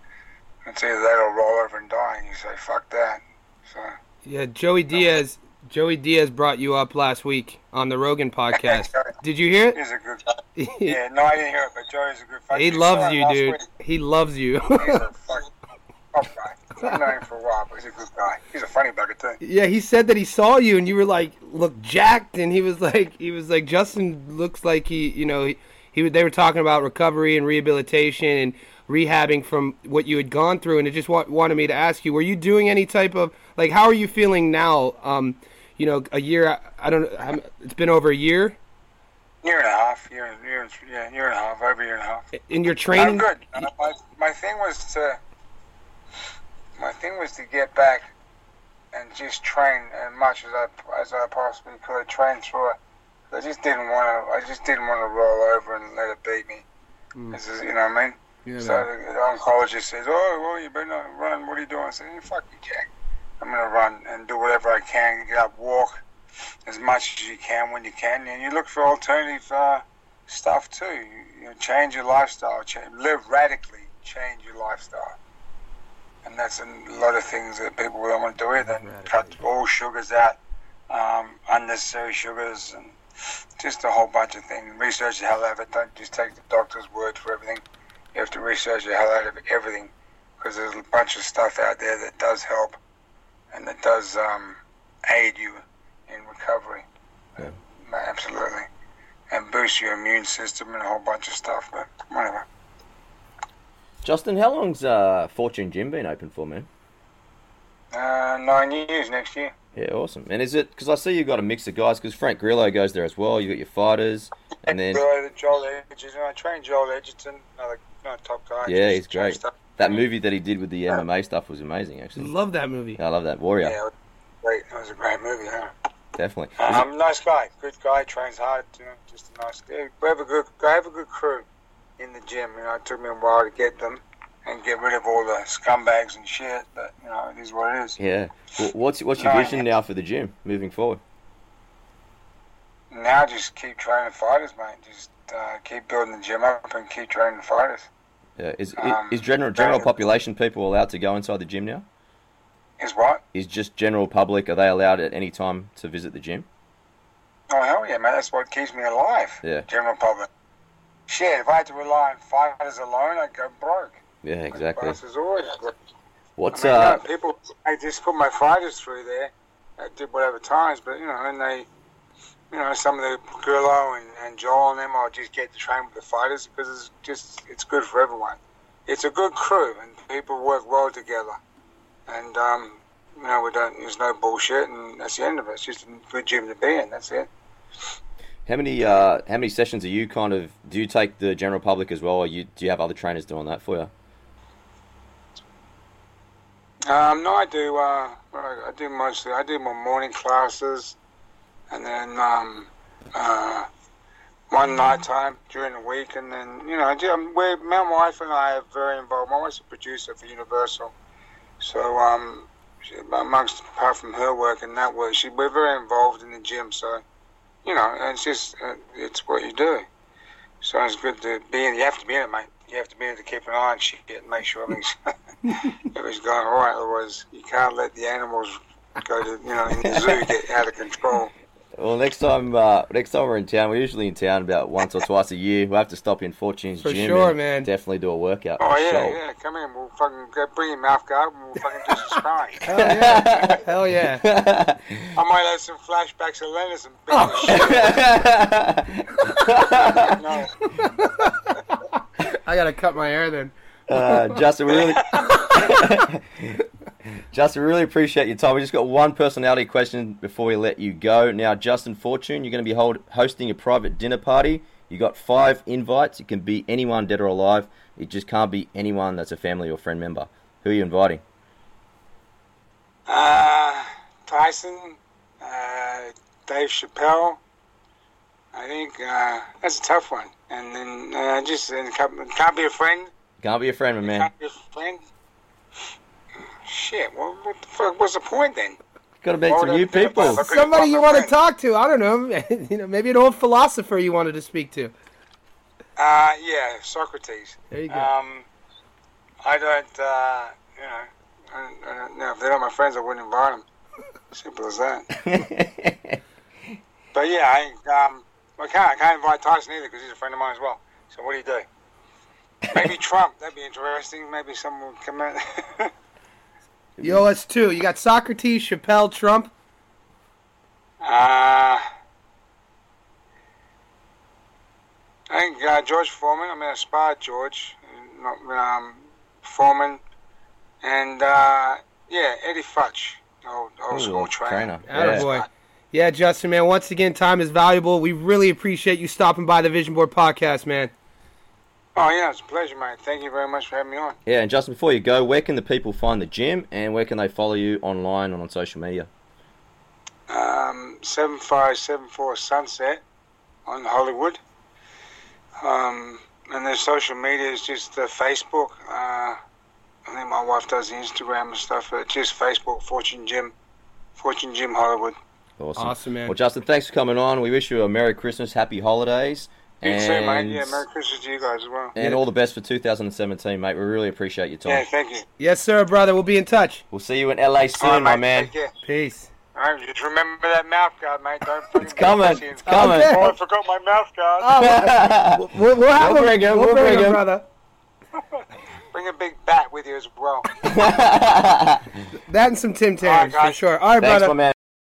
It's either that or roll over and die, and you say, fuck that. So Yeah, Joey Diaz. Joey Diaz brought you up last week on the Rogan podcast. Did you hear it? He's a good guy. Yeah, no, I didn't hear it, but Joey's a good fucking He loves you, dude. He loves you. He's a fucking top guy. I've known him for a while, but he's a good guy. He's a funny bugger too. Yeah, he said that he saw you and you were like, look jacked, and he was like, he was like, Justin looks like he, you know, he, he they were talking about recovery and rehabilitation and rehabbing from what you had gone through, and it just wa- wanted me to ask you, were you doing any type of, like, how are you feeling now? Um, you know, a year, I don't know, it's been over a year? Year and a half, year, year, yeah, year and a half, over a year and a half. In your training? I'm good. Uh, my, my thing was to, my thing was to get back and just train as much as I as I possibly could, train through it. I just didn't want to. I just didn't want to roll over and let it beat me. Mm. This is, you know what I mean? Yeah, so the, the oncologist says, "Oh, well, you better not run. What are you doing?" I said, "Fuck you, Jack. I'm gonna run and do whatever I can. Get up, walk as much as you can when you can, and you look for alternative uh, stuff too. You, you know, change your lifestyle. Change, live radically. Change your lifestyle." And that's a lot of things that people don't want to do either. Cut all sugars out, um, unnecessary sugars, and just a whole bunch of things. Research the hell out of it. Don't just take the doctor's word for everything. You have to research the hell out of everything, because there's a bunch of stuff out there that does help and that does um, aid you in recovery. Yeah. Absolutely. And boost your immune system and a whole bunch of stuff, but whatever. Justin, how long's uh, Fortune Gym been open for, man? Uh, nine years next year. Yeah, awesome. And is it, because I see you've got a mix of guys, because Frank Grillo goes there as well, you got your fighters, and then... Grillo, Joel Edgerton, I trained Joel Edgerton, another, another top guy. Yeah, he's great. Stuff. That movie that he did with the M M A stuff was amazing, actually. Love that movie. Yeah, I love that. Warrior. Yeah, great. That was a great movie, huh? Definitely. Um, nice guy, good guy, trains hard, you know, just a nice guy. We have a good, I have a good crew in the gym, you know, it took me a while to get them and get rid of all the scumbags and shit, but, you know, it is what it is. Yeah. Well, what's what's your no, vision now for the gym, moving forward? Now just keep training fighters, mate. Just uh, keep building the gym up and keep training fighters. Yeah. Is Um, is general general population people allowed to go inside the gym now? Is what? Is just general public, are they allowed at any time to visit the gym? Oh, hell yeah, man. That's what keeps me alive. Yeah. General public. Shit, if I had to rely on fighters alone, I'd go broke. Yeah, exactly. Is always What's I mean, uh? no, people, I just put my fighters through there. I did whatever times, but, you know, and they, you know, some of the Grillo and, and Joel and them, I'll just get to train with the fighters because it's just, it's good for everyone. It's a good crew and people work well together. And, um, you know, we don't, there's no bullshit, and that's the end of it. It's just a good gym to be in, that's it. How many uh? How many sessions are you kind of? Do you take the general public as well, or you do you have other trainers doing that for you? Um, no, I do. Uh, I do mostly. I do my morning classes, and then um, uh, one night time during the week, and then you know, ju- um, we're, my wife and I are very involved. My wife's a producer for Universal, so um, she, amongst apart from her work and that work, she we're very involved in the gym. So you know, it's just uh, it's what you do. So it's good to be in. You have to be in it, mate. You have to be in it to keep an eye on shit and make sure everything's everything's going all right. Otherwise, you can't let the animals go to you know in the zoo get out of control. Well, next time, uh, next time we're in town, we're usually in town about once or twice a year. We'll have to stop in Fortune's For gym. sure, and man. Definitely do a workout. Oh for yeah, sure. yeah. Come in. We'll fucking go bring your mouth guard and we'll fucking do some sparring. Hell yeah. Hell yeah. I might have some flashbacks of Lennis and big Oh. shit. No. I gotta cut my hair then. Uh, Justin, we really, Justin, we really appreciate your time. We just got one personality question before we let you go. Now, Justin Fortune, you're going to be hold, hosting a private dinner party. You got five invites. It can be anyone, dead or alive. It just can't be anyone that's a family or friend member. Who are you inviting? Uh, Tyson, uh, Dave Chappelle. I think uh, that's a tough one. And then uh, just and can't, can't be a friend. Can't be a friend, my man. Can't be a friend. Shit. Well, what the fuck? What's the point then? Got to meet Why some would new I do people. that? Somebody you want to friend. talk to. I don't know. You know, maybe an old philosopher you wanted to speak to. Uh, yeah, Socrates. There you go. Um, I don't, uh, you know, I, I don't know. If they're not my friends, I wouldn't invite them. Simple as that. But yeah, I, um, I can't, I can't invite Tyson either because he's a friend of mine as well. So what do you do? Maybe Trump. That'd be interesting. Maybe someone would come out. Yo, that's two. You got Socrates, Chappelle, Trump. uh, I think uh, George Foreman. I mean, I sparred George, not um, Foreman, and uh, yeah, Eddie Futch, old old Ooh, school trainer. trainer. Attaboy. Yeah, Justin, man. Once again, time is valuable. We really appreciate you stopping by the Vision Board Podcast, man. Oh yeah, it's a pleasure, mate. Thank you very much for having me on. Yeah, and Justin, before you go, where can the people find the gym and where can they follow you online and on social media? Um, seven five seven four Sunset on Hollywood. Um, and their social media is just uh, Facebook. Uh, I think my wife does the Instagram and stuff. But just Facebook, Fortune Gym, Fortune Gym Hollywood. Awesome. Awesome, man. Well, Justin, thanks for coming on. We wish you a Merry Christmas, Happy Holidays. You and, too, mate. Yeah, Merry Christmas to you guys as well. And all the best for two thousand seventeen, mate. We really appreciate your time. Yeah, thank you. Yes, sir, brother. We'll be in touch. We'll see you in L A soon, All right, my mate, man. Take care. Peace. All right, just remember that mouth guard, mate. Don't fucking It's coming. be It's coming. Okay. Oh, I forgot my mouth guard. Oh, we'll, we'll have We'll him. bring him, We'll we'll bring bring him, him. brother. Bring a big bat with you as well. That and some Tim Tams, All right, for guys. sure. All right, Thanks, brother. my man.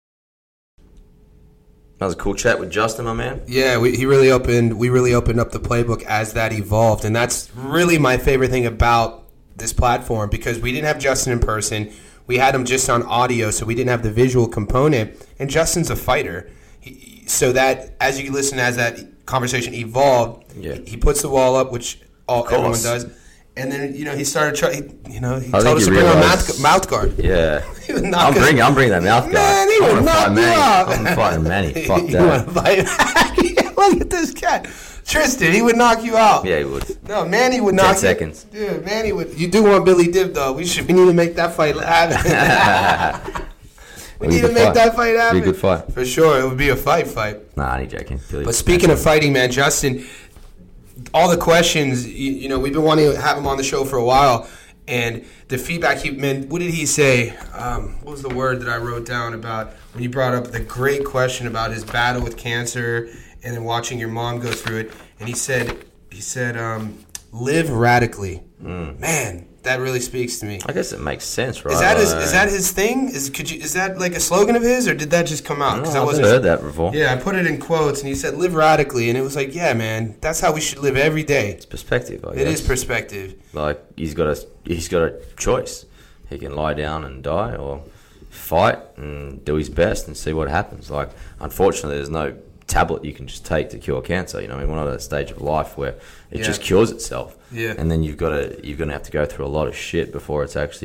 That was a cool chat with Justin, my man. Yeah, we, he really opened. We really opened up the playbook as that evolved, and that's really my favorite thing about this platform because we didn't have Justin in person. We had him just on audio, so we didn't have the visual component. And Justin's a fighter, he, so that as you listen, as that conversation evolved, Yeah. he, he puts the wall up, which all course. everyone does. And then you know he started trying. You know he I told think us to you bring our realize- mouth, mouth guard. Yeah. He would knock I'm us- bringing, I'm bringing that mouth guard. Man, he I would wanna knock fight you Manny. out. I'm fighting Manny. Fuck You that. want to fight? Look at this cat, Tristan. He would knock you out. Yeah, he would. No, Manny would Ten knock seconds. you. Dude, Manny would. You do want Billy Dib though. We should. We need to make that fight happen. we It'd be need a to good make fight. that fight It'd happen. be a good fight. For sure. It would be a fight, fight. Nah, I ain't joking. Billy- But speaking of fighting, man, Justin, all the questions. You, you know, we've been wanting to have him on the show for a while, and the feedback he man. What did he say? Um, what was the word that I wrote down about when you brought up the great question about his battle with cancer and then watching your mom go through it? And he said, he said, um, live radically. Man, that really speaks to me. I guess it makes sense, right? Is that his? Like- Is that his thing? Is could you? Is that like a slogan of his, or did that just come out? No, I I've wasn't heard that before. Yeah, I put it in quotes, and he said, "Live radically," and it was like, yeah, man, that's how we should live every day. It's perspective. I It guess. is perspective. Like he's got a he's got a choice. He can lie down and die, or fight and do his best and see what happens. Like unfortunately, there's no tablet you can just take to cure cancer. You know, I mean, we're not at a stage of life where it Yeah. just cures itself. Yeah. And then you've got to you're gonna have to go through a lot of shit before it's actually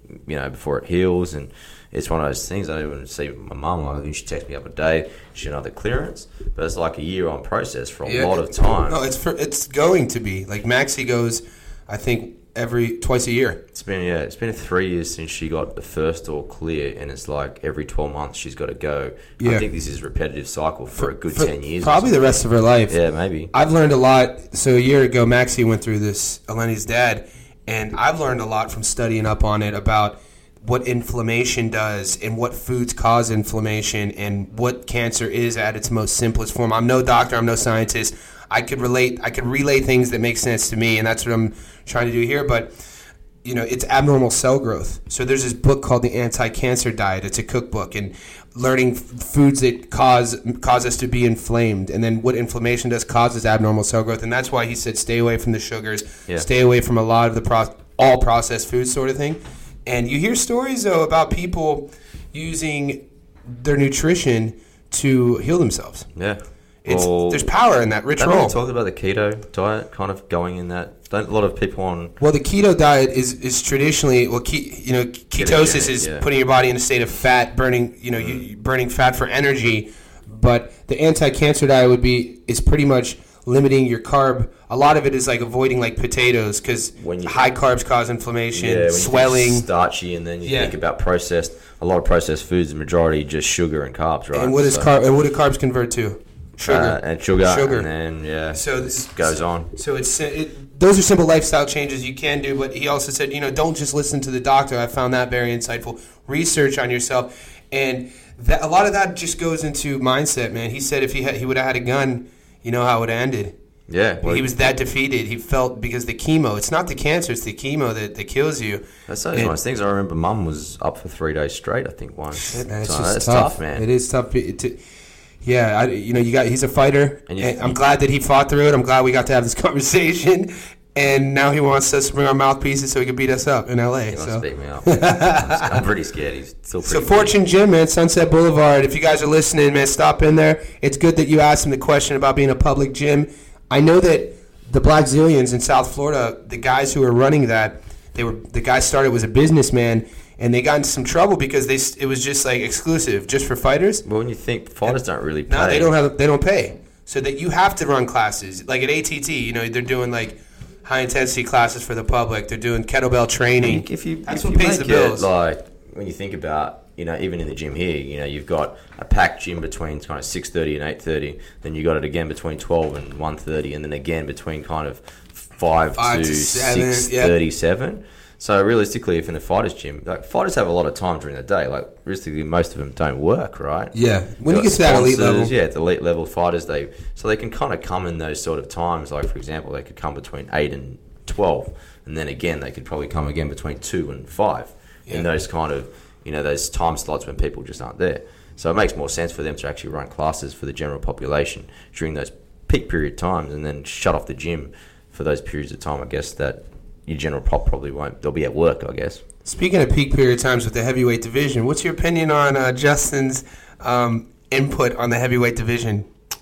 you know, before it heals. And it's one of those things. I even see my mum, I think she texted me the other day, she didn't have the clearance, but it's like a year on process for a Yeah. lot of time. No, it's for, it's going to be. Like, Maxie goes, I think, every twice a year. It's been yeah, it's been three years since she got the first all clear, and it's like every twelve months she's got to go. Yeah. I think this is a repetitive cycle for, a good For ten years. or Probably the something. rest of her life. Yeah, maybe. I've learned a lot. So a year ago, Maxie went through this, Eleni's dad, and I've learned a lot from studying up on it about what inflammation does and what foods cause inflammation and what cancer is at its most simplest form. I'm no doctor. I'm no scientist. I could relate. I could relay things that make sense to me, and that's what I'm trying to do here. But you know, it's abnormal cell growth. So there's this book called The Anti-Cancer Diet. It's a cookbook, and learning f- foods that cause cause us to be inflamed, and then what inflammation does causes abnormal cell growth. And that's why he said stay away from the sugars, Yeah. stay away from a lot of the pro- all processed food sort of thing. And you hear stories though about people using their nutrition to heal themselves. Yeah. It's Well, there's power in that Haven't ritual. we talked about the keto diet kind of going in that? Don't a lot of people on Well, the keto diet is, is traditionally well, ke, you know, ketosis Ketogenic, is yeah. putting your body in a state of fat, burning, you know, you, burning fat for energy. But the anti-cancer diet would be is pretty much limiting your carb. A lot of it is like avoiding like potatoes because When you- high carbs cause inflammation, yeah, when you swelling, think starchy, and then you Yeah. think about processed. A lot of processed foods, the majority just sugar and carbs, right? and what is So, carb? And what do carbs convert to? Sugar. uh, and sugar, Sugar. and then yeah, So this goes on. So it's it, those are simple lifestyle changes you can do. But he also said, you know, don't just listen to the doctor. I found that very insightful. Research on yourself, and that a lot of that just goes into mindset, man. He said if he had, he would have had a gun, you know how it would have ended. Yeah, well, He was that defeated. He felt because the chemo. It's not the cancer. It's the chemo that, that kills you. That's those And- nice things. I remember Mum was up for three days straight. I think once. Shit, man, it's So just that's tough. tough, man. It is tough. It, to, yeah, I, you know, you got. He's a fighter, And and, you- I'm glad that he fought through it. I'm glad we got to have this conversation, and now he wants us to bring our mouthpieces so he can beat us up in L A. He wants So. to beat me up. I'm, I'm pretty scared. He's still pretty So big. Fortune Gym, man, Sunset Boulevard. If you guys are listening, man, stop in there. It's good that you asked him the question about being a public gym. I know that the Black Zillions in South Florida, the guys who were running that, they were the guy started was a businessman, and they got into some trouble because they it was just like exclusive, just for fighters. Well, when you think fighters don't really pay. No, they don't have they don't pay, so that you have to run classes like at A T T. You know, they're doing like high intensity classes for the public. They're doing kettlebell training. If you, That's if what you pays make the bills. It, like when you think about, you know, even in the gym here, you know, you've got a packed gym between kind of six thirty and eight thirty. Then you got it again between twelve and one thirty, and then again between kind of five, Five to to seven, six yeah. thirty-seven. So realistically, if in a fighter's gym, like fighters have a lot of time during the day. Like realistically, most of them don't work, right? Yeah, when you Got get to that elite sponsors, level. yeah, at the elite level fighters, they so they can kind of come in those sort of times. Like for example, they could come between eight and twelve, and then again they could probably come again between two and five. Yeah. In those kind of, you know, those time slots when people just aren't there. So it makes more sense for them to actually run classes for the general population during those peak period times, and then shut off the gym for those periods of time. I guess that your general pop probably won't. They'll be at work, I guess. Speaking of peak period times with the heavyweight division, what's your opinion on uh, Justin's um, input on the heavyweight division?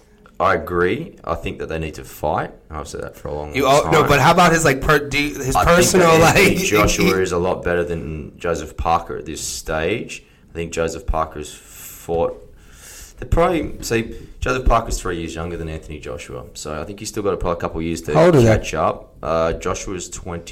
I agree. I think that they need to fight. I've said that for a long You time. all, no, but how about his like per, do, you- his I personal think that like Anthony Joshua is a lot better than Joseph Parker at this stage. I think Joseph Parker's fought. They probably see Joseph Parker's three years younger than Anthony Joshua, so I think he's still got a, probably a couple of years to How old are they? catch up. Uh, Joshua's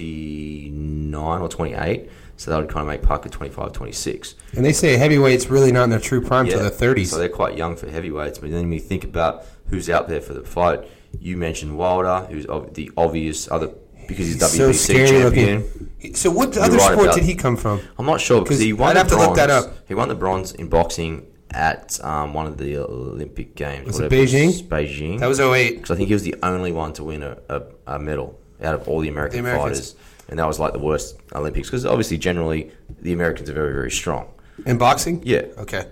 twenty-nine or twenty-eight, so that would kind of make Parker twenty-five, twenty-six. And they say heavyweight's really not in their true prime till their thirties. So they're quite young for heavyweights. But then when you think about who's out there for the fight, you mentioned Wilder, who's ob- the obvious other because he's, He's W B C champion. looking. So what You're other right sport about- did he come from? I'm not sure because 'Cause he won I'd the have to bronze. look that up. He won the bronze in boxing at um, one of the Olympic Games. Was it whatever Beijing? Beijing. That was oh eight. Because I think he was the only one to win a, a, a medal out of all the American The Americans. fighters. And that was like the worst Olympics because obviously generally the Americans are very, very strong. In boxing? Yeah. Okay.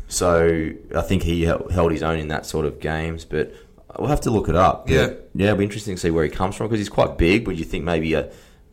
So I think he hel- held his own in that sort of games, but we'll have to look it up. Yeah. But, yeah, it'll be interesting to see where he comes from because he's quite big. Would you think maybe a,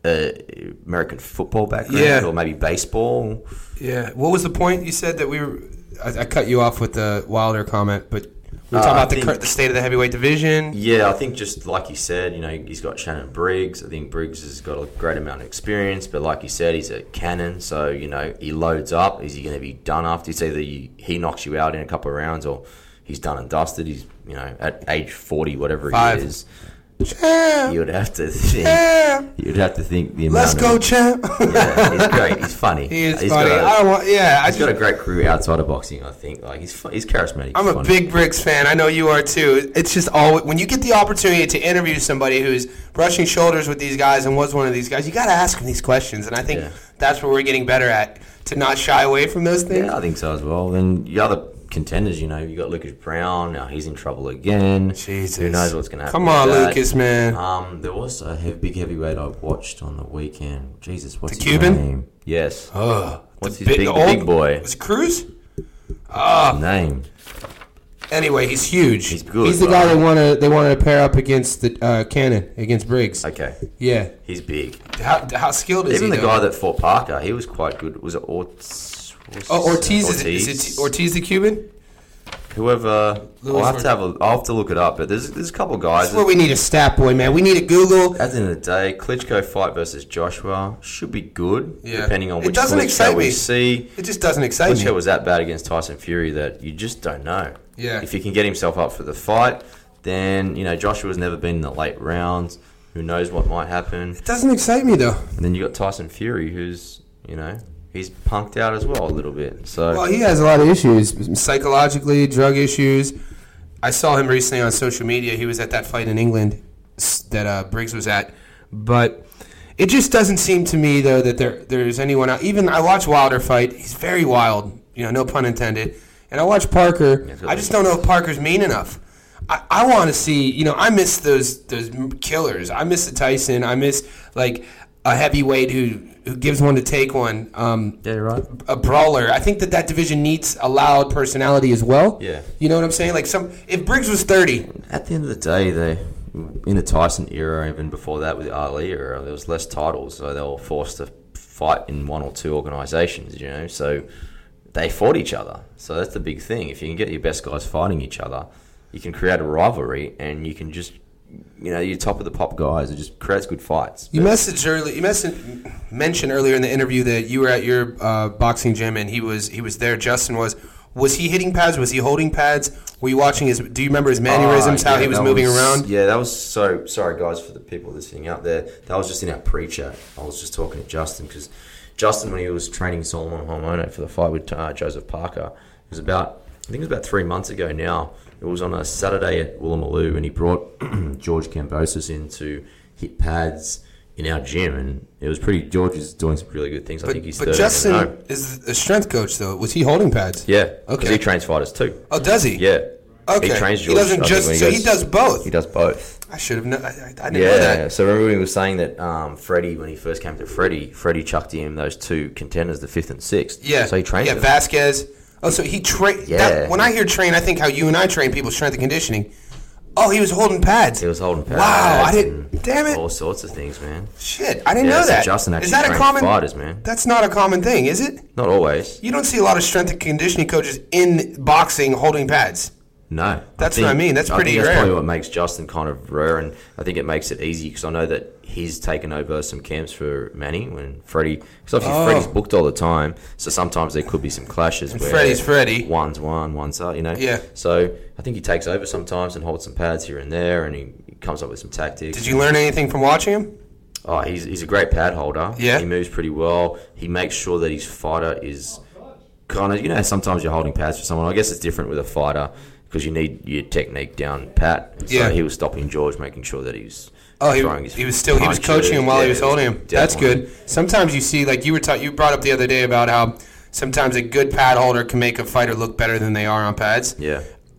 a American football background Yeah. or maybe baseball? Yeah. What was the point you said that we were? I, I cut you off with the Wilder comment, but We're Uh, talking I about the, think- cur- the state of the heavyweight division. Yeah, I think just like you said, you know, he's got Shannon Briggs. I think Briggs has got a great amount of experience, but like you said, he's a cannon. So, you know, he loads up. Is he going to be done after? It's either you, he knocks you out in a couple of rounds or he's done and dusted. He's, you know, at age forty, whatever Five. he is. Champ, You would have to think. champ. You'd have to think the amount Let's go, of, champ. Yeah, he's great. He's funny. He is He's funny. Got a, I don't want. Yeah, I he's got a just, great career outside of boxing. I think. Like he's fu- he's charismatic. I'm he's a funny. big Briggs fan. I know you are too. It's just all when you get the opportunity to interview somebody who's brushing shoulders with these guys and was one of these guys, you got to ask them these questions, and I think Yeah. that's where we're getting better at to not shy away from those things. Yeah, I think so as well. Then the other contenders, you know, you got Lucas Brown. Now he's in trouble again. Jesus. Who knows what's going to happen? Come on, with that. Lucas, man. Um, there was a heavy, big heavyweight I watched on the weekend. Jesus, what's The his Cuban? name? Yes. Ugh. What's The his big- big, the the old- big boy Was it Cruz? name? Anyway, he's huge. He's good, He's the bro. guy they wanted. They wanted to pair up against the uh, Cannon against Briggs. Okay, Yeah. he's big. How, how skilled is Even he? the though? guy that fought Parker, he was quite good. Was it Ortiz? Oh, Ortiz, is, it, is it Ortiz the Cuban? Whoever. Louis I'll have to have a. I'll have to look it up. But there's there's a couple of guys. That's where we need a stat boy, man. We need a Google. At the end of the day, Klitschko fight versus Joshua should be good, Yeah. depending on It which doesn't Klitschko excite we me. see. It just doesn't excite Klitschko me. was that bad against Tyson Fury that you just don't know. Yeah. If he can get himself up for the fight, then, you know, Joshua's never been in the late rounds. Who knows what might happen? It doesn't excite me though. And then you got Tyson Fury, who's, you know, he's punked out as well a little bit. So Well, he has a lot of issues psychologically, drug issues. I saw him recently on social media. He was at that fight in England s- that uh, Briggs was at, but it just doesn't seem to me though that there there's anyone out. Even I watch Wilder fight. He's very wild. You know, no pun intended. And I watch Parker. I just don't know if Parker's mean enough. I, I want to see. You know, I miss those those killers. I miss the Tyson. I miss like a heavyweight who who gives one to take one. Um, yeah, you're right. a brawler. I think that that division needs a loud personality as well. Yeah. You know what I'm saying? Like some, if Briggs was thirty, At the end of the day, they in the Tyson era, even before that with the Ali era, there was less titles, so they were forced to fight in one or two organisations. You know, so they fought each other. So that's the big thing. If you can get your best guys fighting each other, you can create a rivalry, and you can just, you know, your top of the pop guys. It just creates good fights. you messaged early. You messaged, mentioned earlier in the interview that you were at your uh, boxing gym and he was he was there. Justin was. Was he hitting pads? Was he holding pads? Were you watching his? Do you remember his mannerisms? Ah, how yeah, he was that moving around? Yeah, that was so. Sorry, guys, for the people listening out there. That was just in our pre-chat. I was just talking to Justin because Justin, when he was training Solomon Hormono for the fight with uh, Joseph Parker, it was about, I think it was about three months ago now. It was on a Saturday at Woolloomooloo, and he brought George Kambosos in to hit pads in our gym, and it was pretty. George is doing some really good things. I But, think he's but thirteen Justin and oh. is a strength coach, though. Was he holding pads? Yeah, because Okay. he trains fighters too. Oh, does he? Yeah. Okay. He trains He George. doesn't I think, just. when So goes- he does both. He does both. I should have known. I, I didn't Yeah, know that. so remember when he was saying that um, Freddie, when he first came to Freddie, Freddie chucked him those two contenders, the fifth and sixth. Yeah. So he trained Yeah, them. Vasquez. Oh, so he trained. Yeah. When I hear train, I think how you and I train people strength and conditioning. Oh, he was holding pads. He was holding pads. Wow, I and didn't. Damn it. All sorts of things, man. Shit, I didn't Yeah, know so that. Justin actually is that a trained common? fighters, man. That's not a common thing, is it? Not always. You don't see a lot of strength and conditioning coaches in boxing holding pads. No. That's what I mean. That's pretty I think that's rare. probably what makes Justin kind of rare, and I think it makes it easy because I know that he's taken over some camps for Manny when Freddie. Because obviously Oh. Freddie's booked all the time, so sometimes there could be some clashes. And where Freddie's Freddie. One's one, one's uh, you know. Yeah. So I think he takes over sometimes and holds some pads here and there, and he, he comes up with some tactics. Did you learn anything from watching him? Oh, he's he's a great pad holder. Yeah. He moves pretty well. He makes sure that his fighter is kind of, you know, sometimes you're holding pads for someone. I guess it's different with a fighter because you need your technique down pat. So Yeah. he was stopping George, making sure that he's Oh, he, throwing his he was still he was punches. coaching him while Yeah, he was holding him. That's definitely. good. Sometimes you see, like you were ta- you brought up the other day about how sometimes a good pad holder can make a fighter look better than they are on pads. Yeah.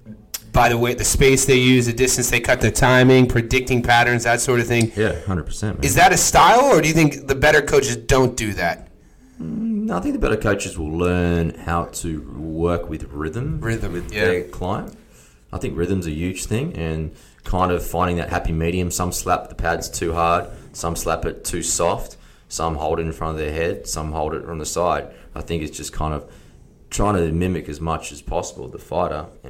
By the way, the space they use, the distance they cut, the timing, predicting patterns, that sort of thing. Yeah, one hundred percent, man. Is that a style, or do you think the better coaches don't do that? No, I think the better coaches will learn how to work with rhythm, Rhythm, with yeah. their client. I think rhythm's a huge thing, and kind of finding that happy medium. Some slap the pads too hard, some slap it too soft, some hold it in front of their head, some hold it on the side. I think it's just kind of trying to mimic as much as possible the fighter and just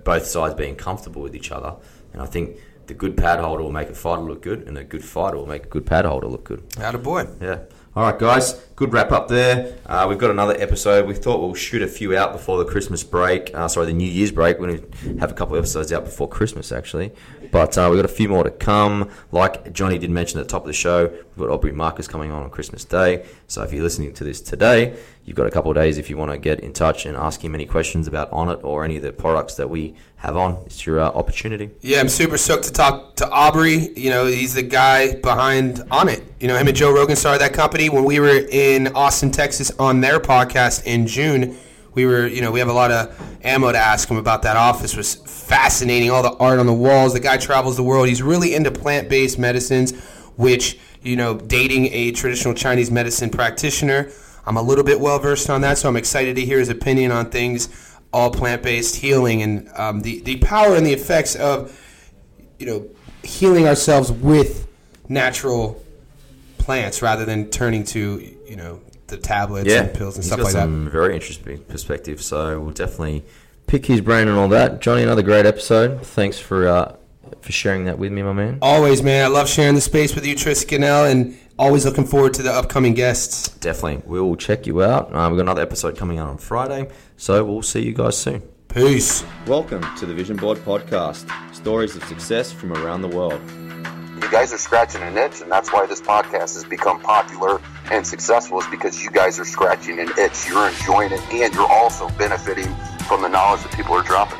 both sides being comfortable with each other. And I think the good pad holder will make a fighter look good, and a good fighter will make a good pad holder look good. Attaboy. Yeah. All right, guys. Good wrap up there. Uh, we've got another episode. We thought we'll shoot a few out before the Christmas break. Uh, sorry, the New Year's break. We're going to have a couple of episodes out before Christmas, actually. But uh, we've got a few more to come. Like Johnny did mention at the top of the show, we've got Aubrey Marcus coming on on Christmas Day. So if you're listening to this today, you've got a couple of days if you want to get in touch and ask him any questions about Onnit or any of the products that we have on. It's your uh, opportunity. Yeah, I'm super stoked to talk to Aubrey. You know, he's the guy behind Onnit. You know, him and Joe Rogan started that company when we were in Austin, Texas on their podcast in June. We were, you know, we have a lot of ammo to ask him about that office. It was fascinating, all the art on the walls. The guy travels the world. He's really into plant-based medicines, which, you know, dating a traditional Chinese medicine practitioner, I'm a little bit well-versed on that, so I'm excited to hear his opinion on things, all plant-based healing, and um, the, the power and the effects of, you know, healing ourselves with natural plants rather than turning to, you know, the tablets yeah, and pills and he's stuff got like that. some very interesting perspective, so we'll definitely pick his brain and all that. Johnny, another great episode. Thanks for uh, for sharing that with me, my man. Always, man. I love sharing the space with you, Tris Cannell, and always looking forward to the upcoming guests. Definitely. We'll check you out. Uh, we've got another episode coming out on Friday, so we'll see you guys soon. Peace. Welcome to the Vision Board Podcast. Stories of success from around the world. You guys are scratching an itch, and that's why this podcast has become popular and successful, is because you guys are scratching an itch. You're enjoying it, and you're also benefiting from the knowledge that people are dropping.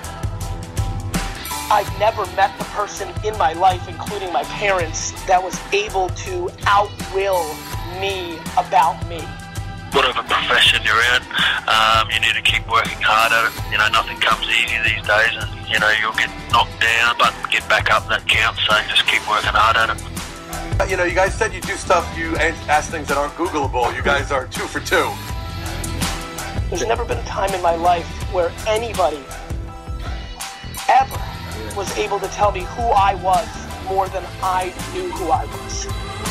I've never met the person in my life, including my parents, that was able to outwill me about me. Whatever profession you're in, um, you need to keep working hard at it. You know, nothing comes easy these days, and, you know, you'll get knocked down, but get back up, that counts, so just keep working hard at it. You know, you guys said you do stuff, you ask things that aren't Googleable. You guys are two for two. There's never been a time in my life where anybody ever was able to tell me who I was more than I knew who I was.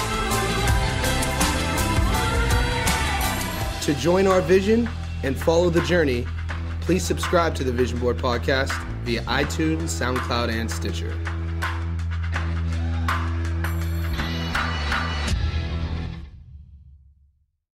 To join our vision and follow the journey, please subscribe to the Vision Board Podcast via iTunes, SoundCloud, and Stitcher.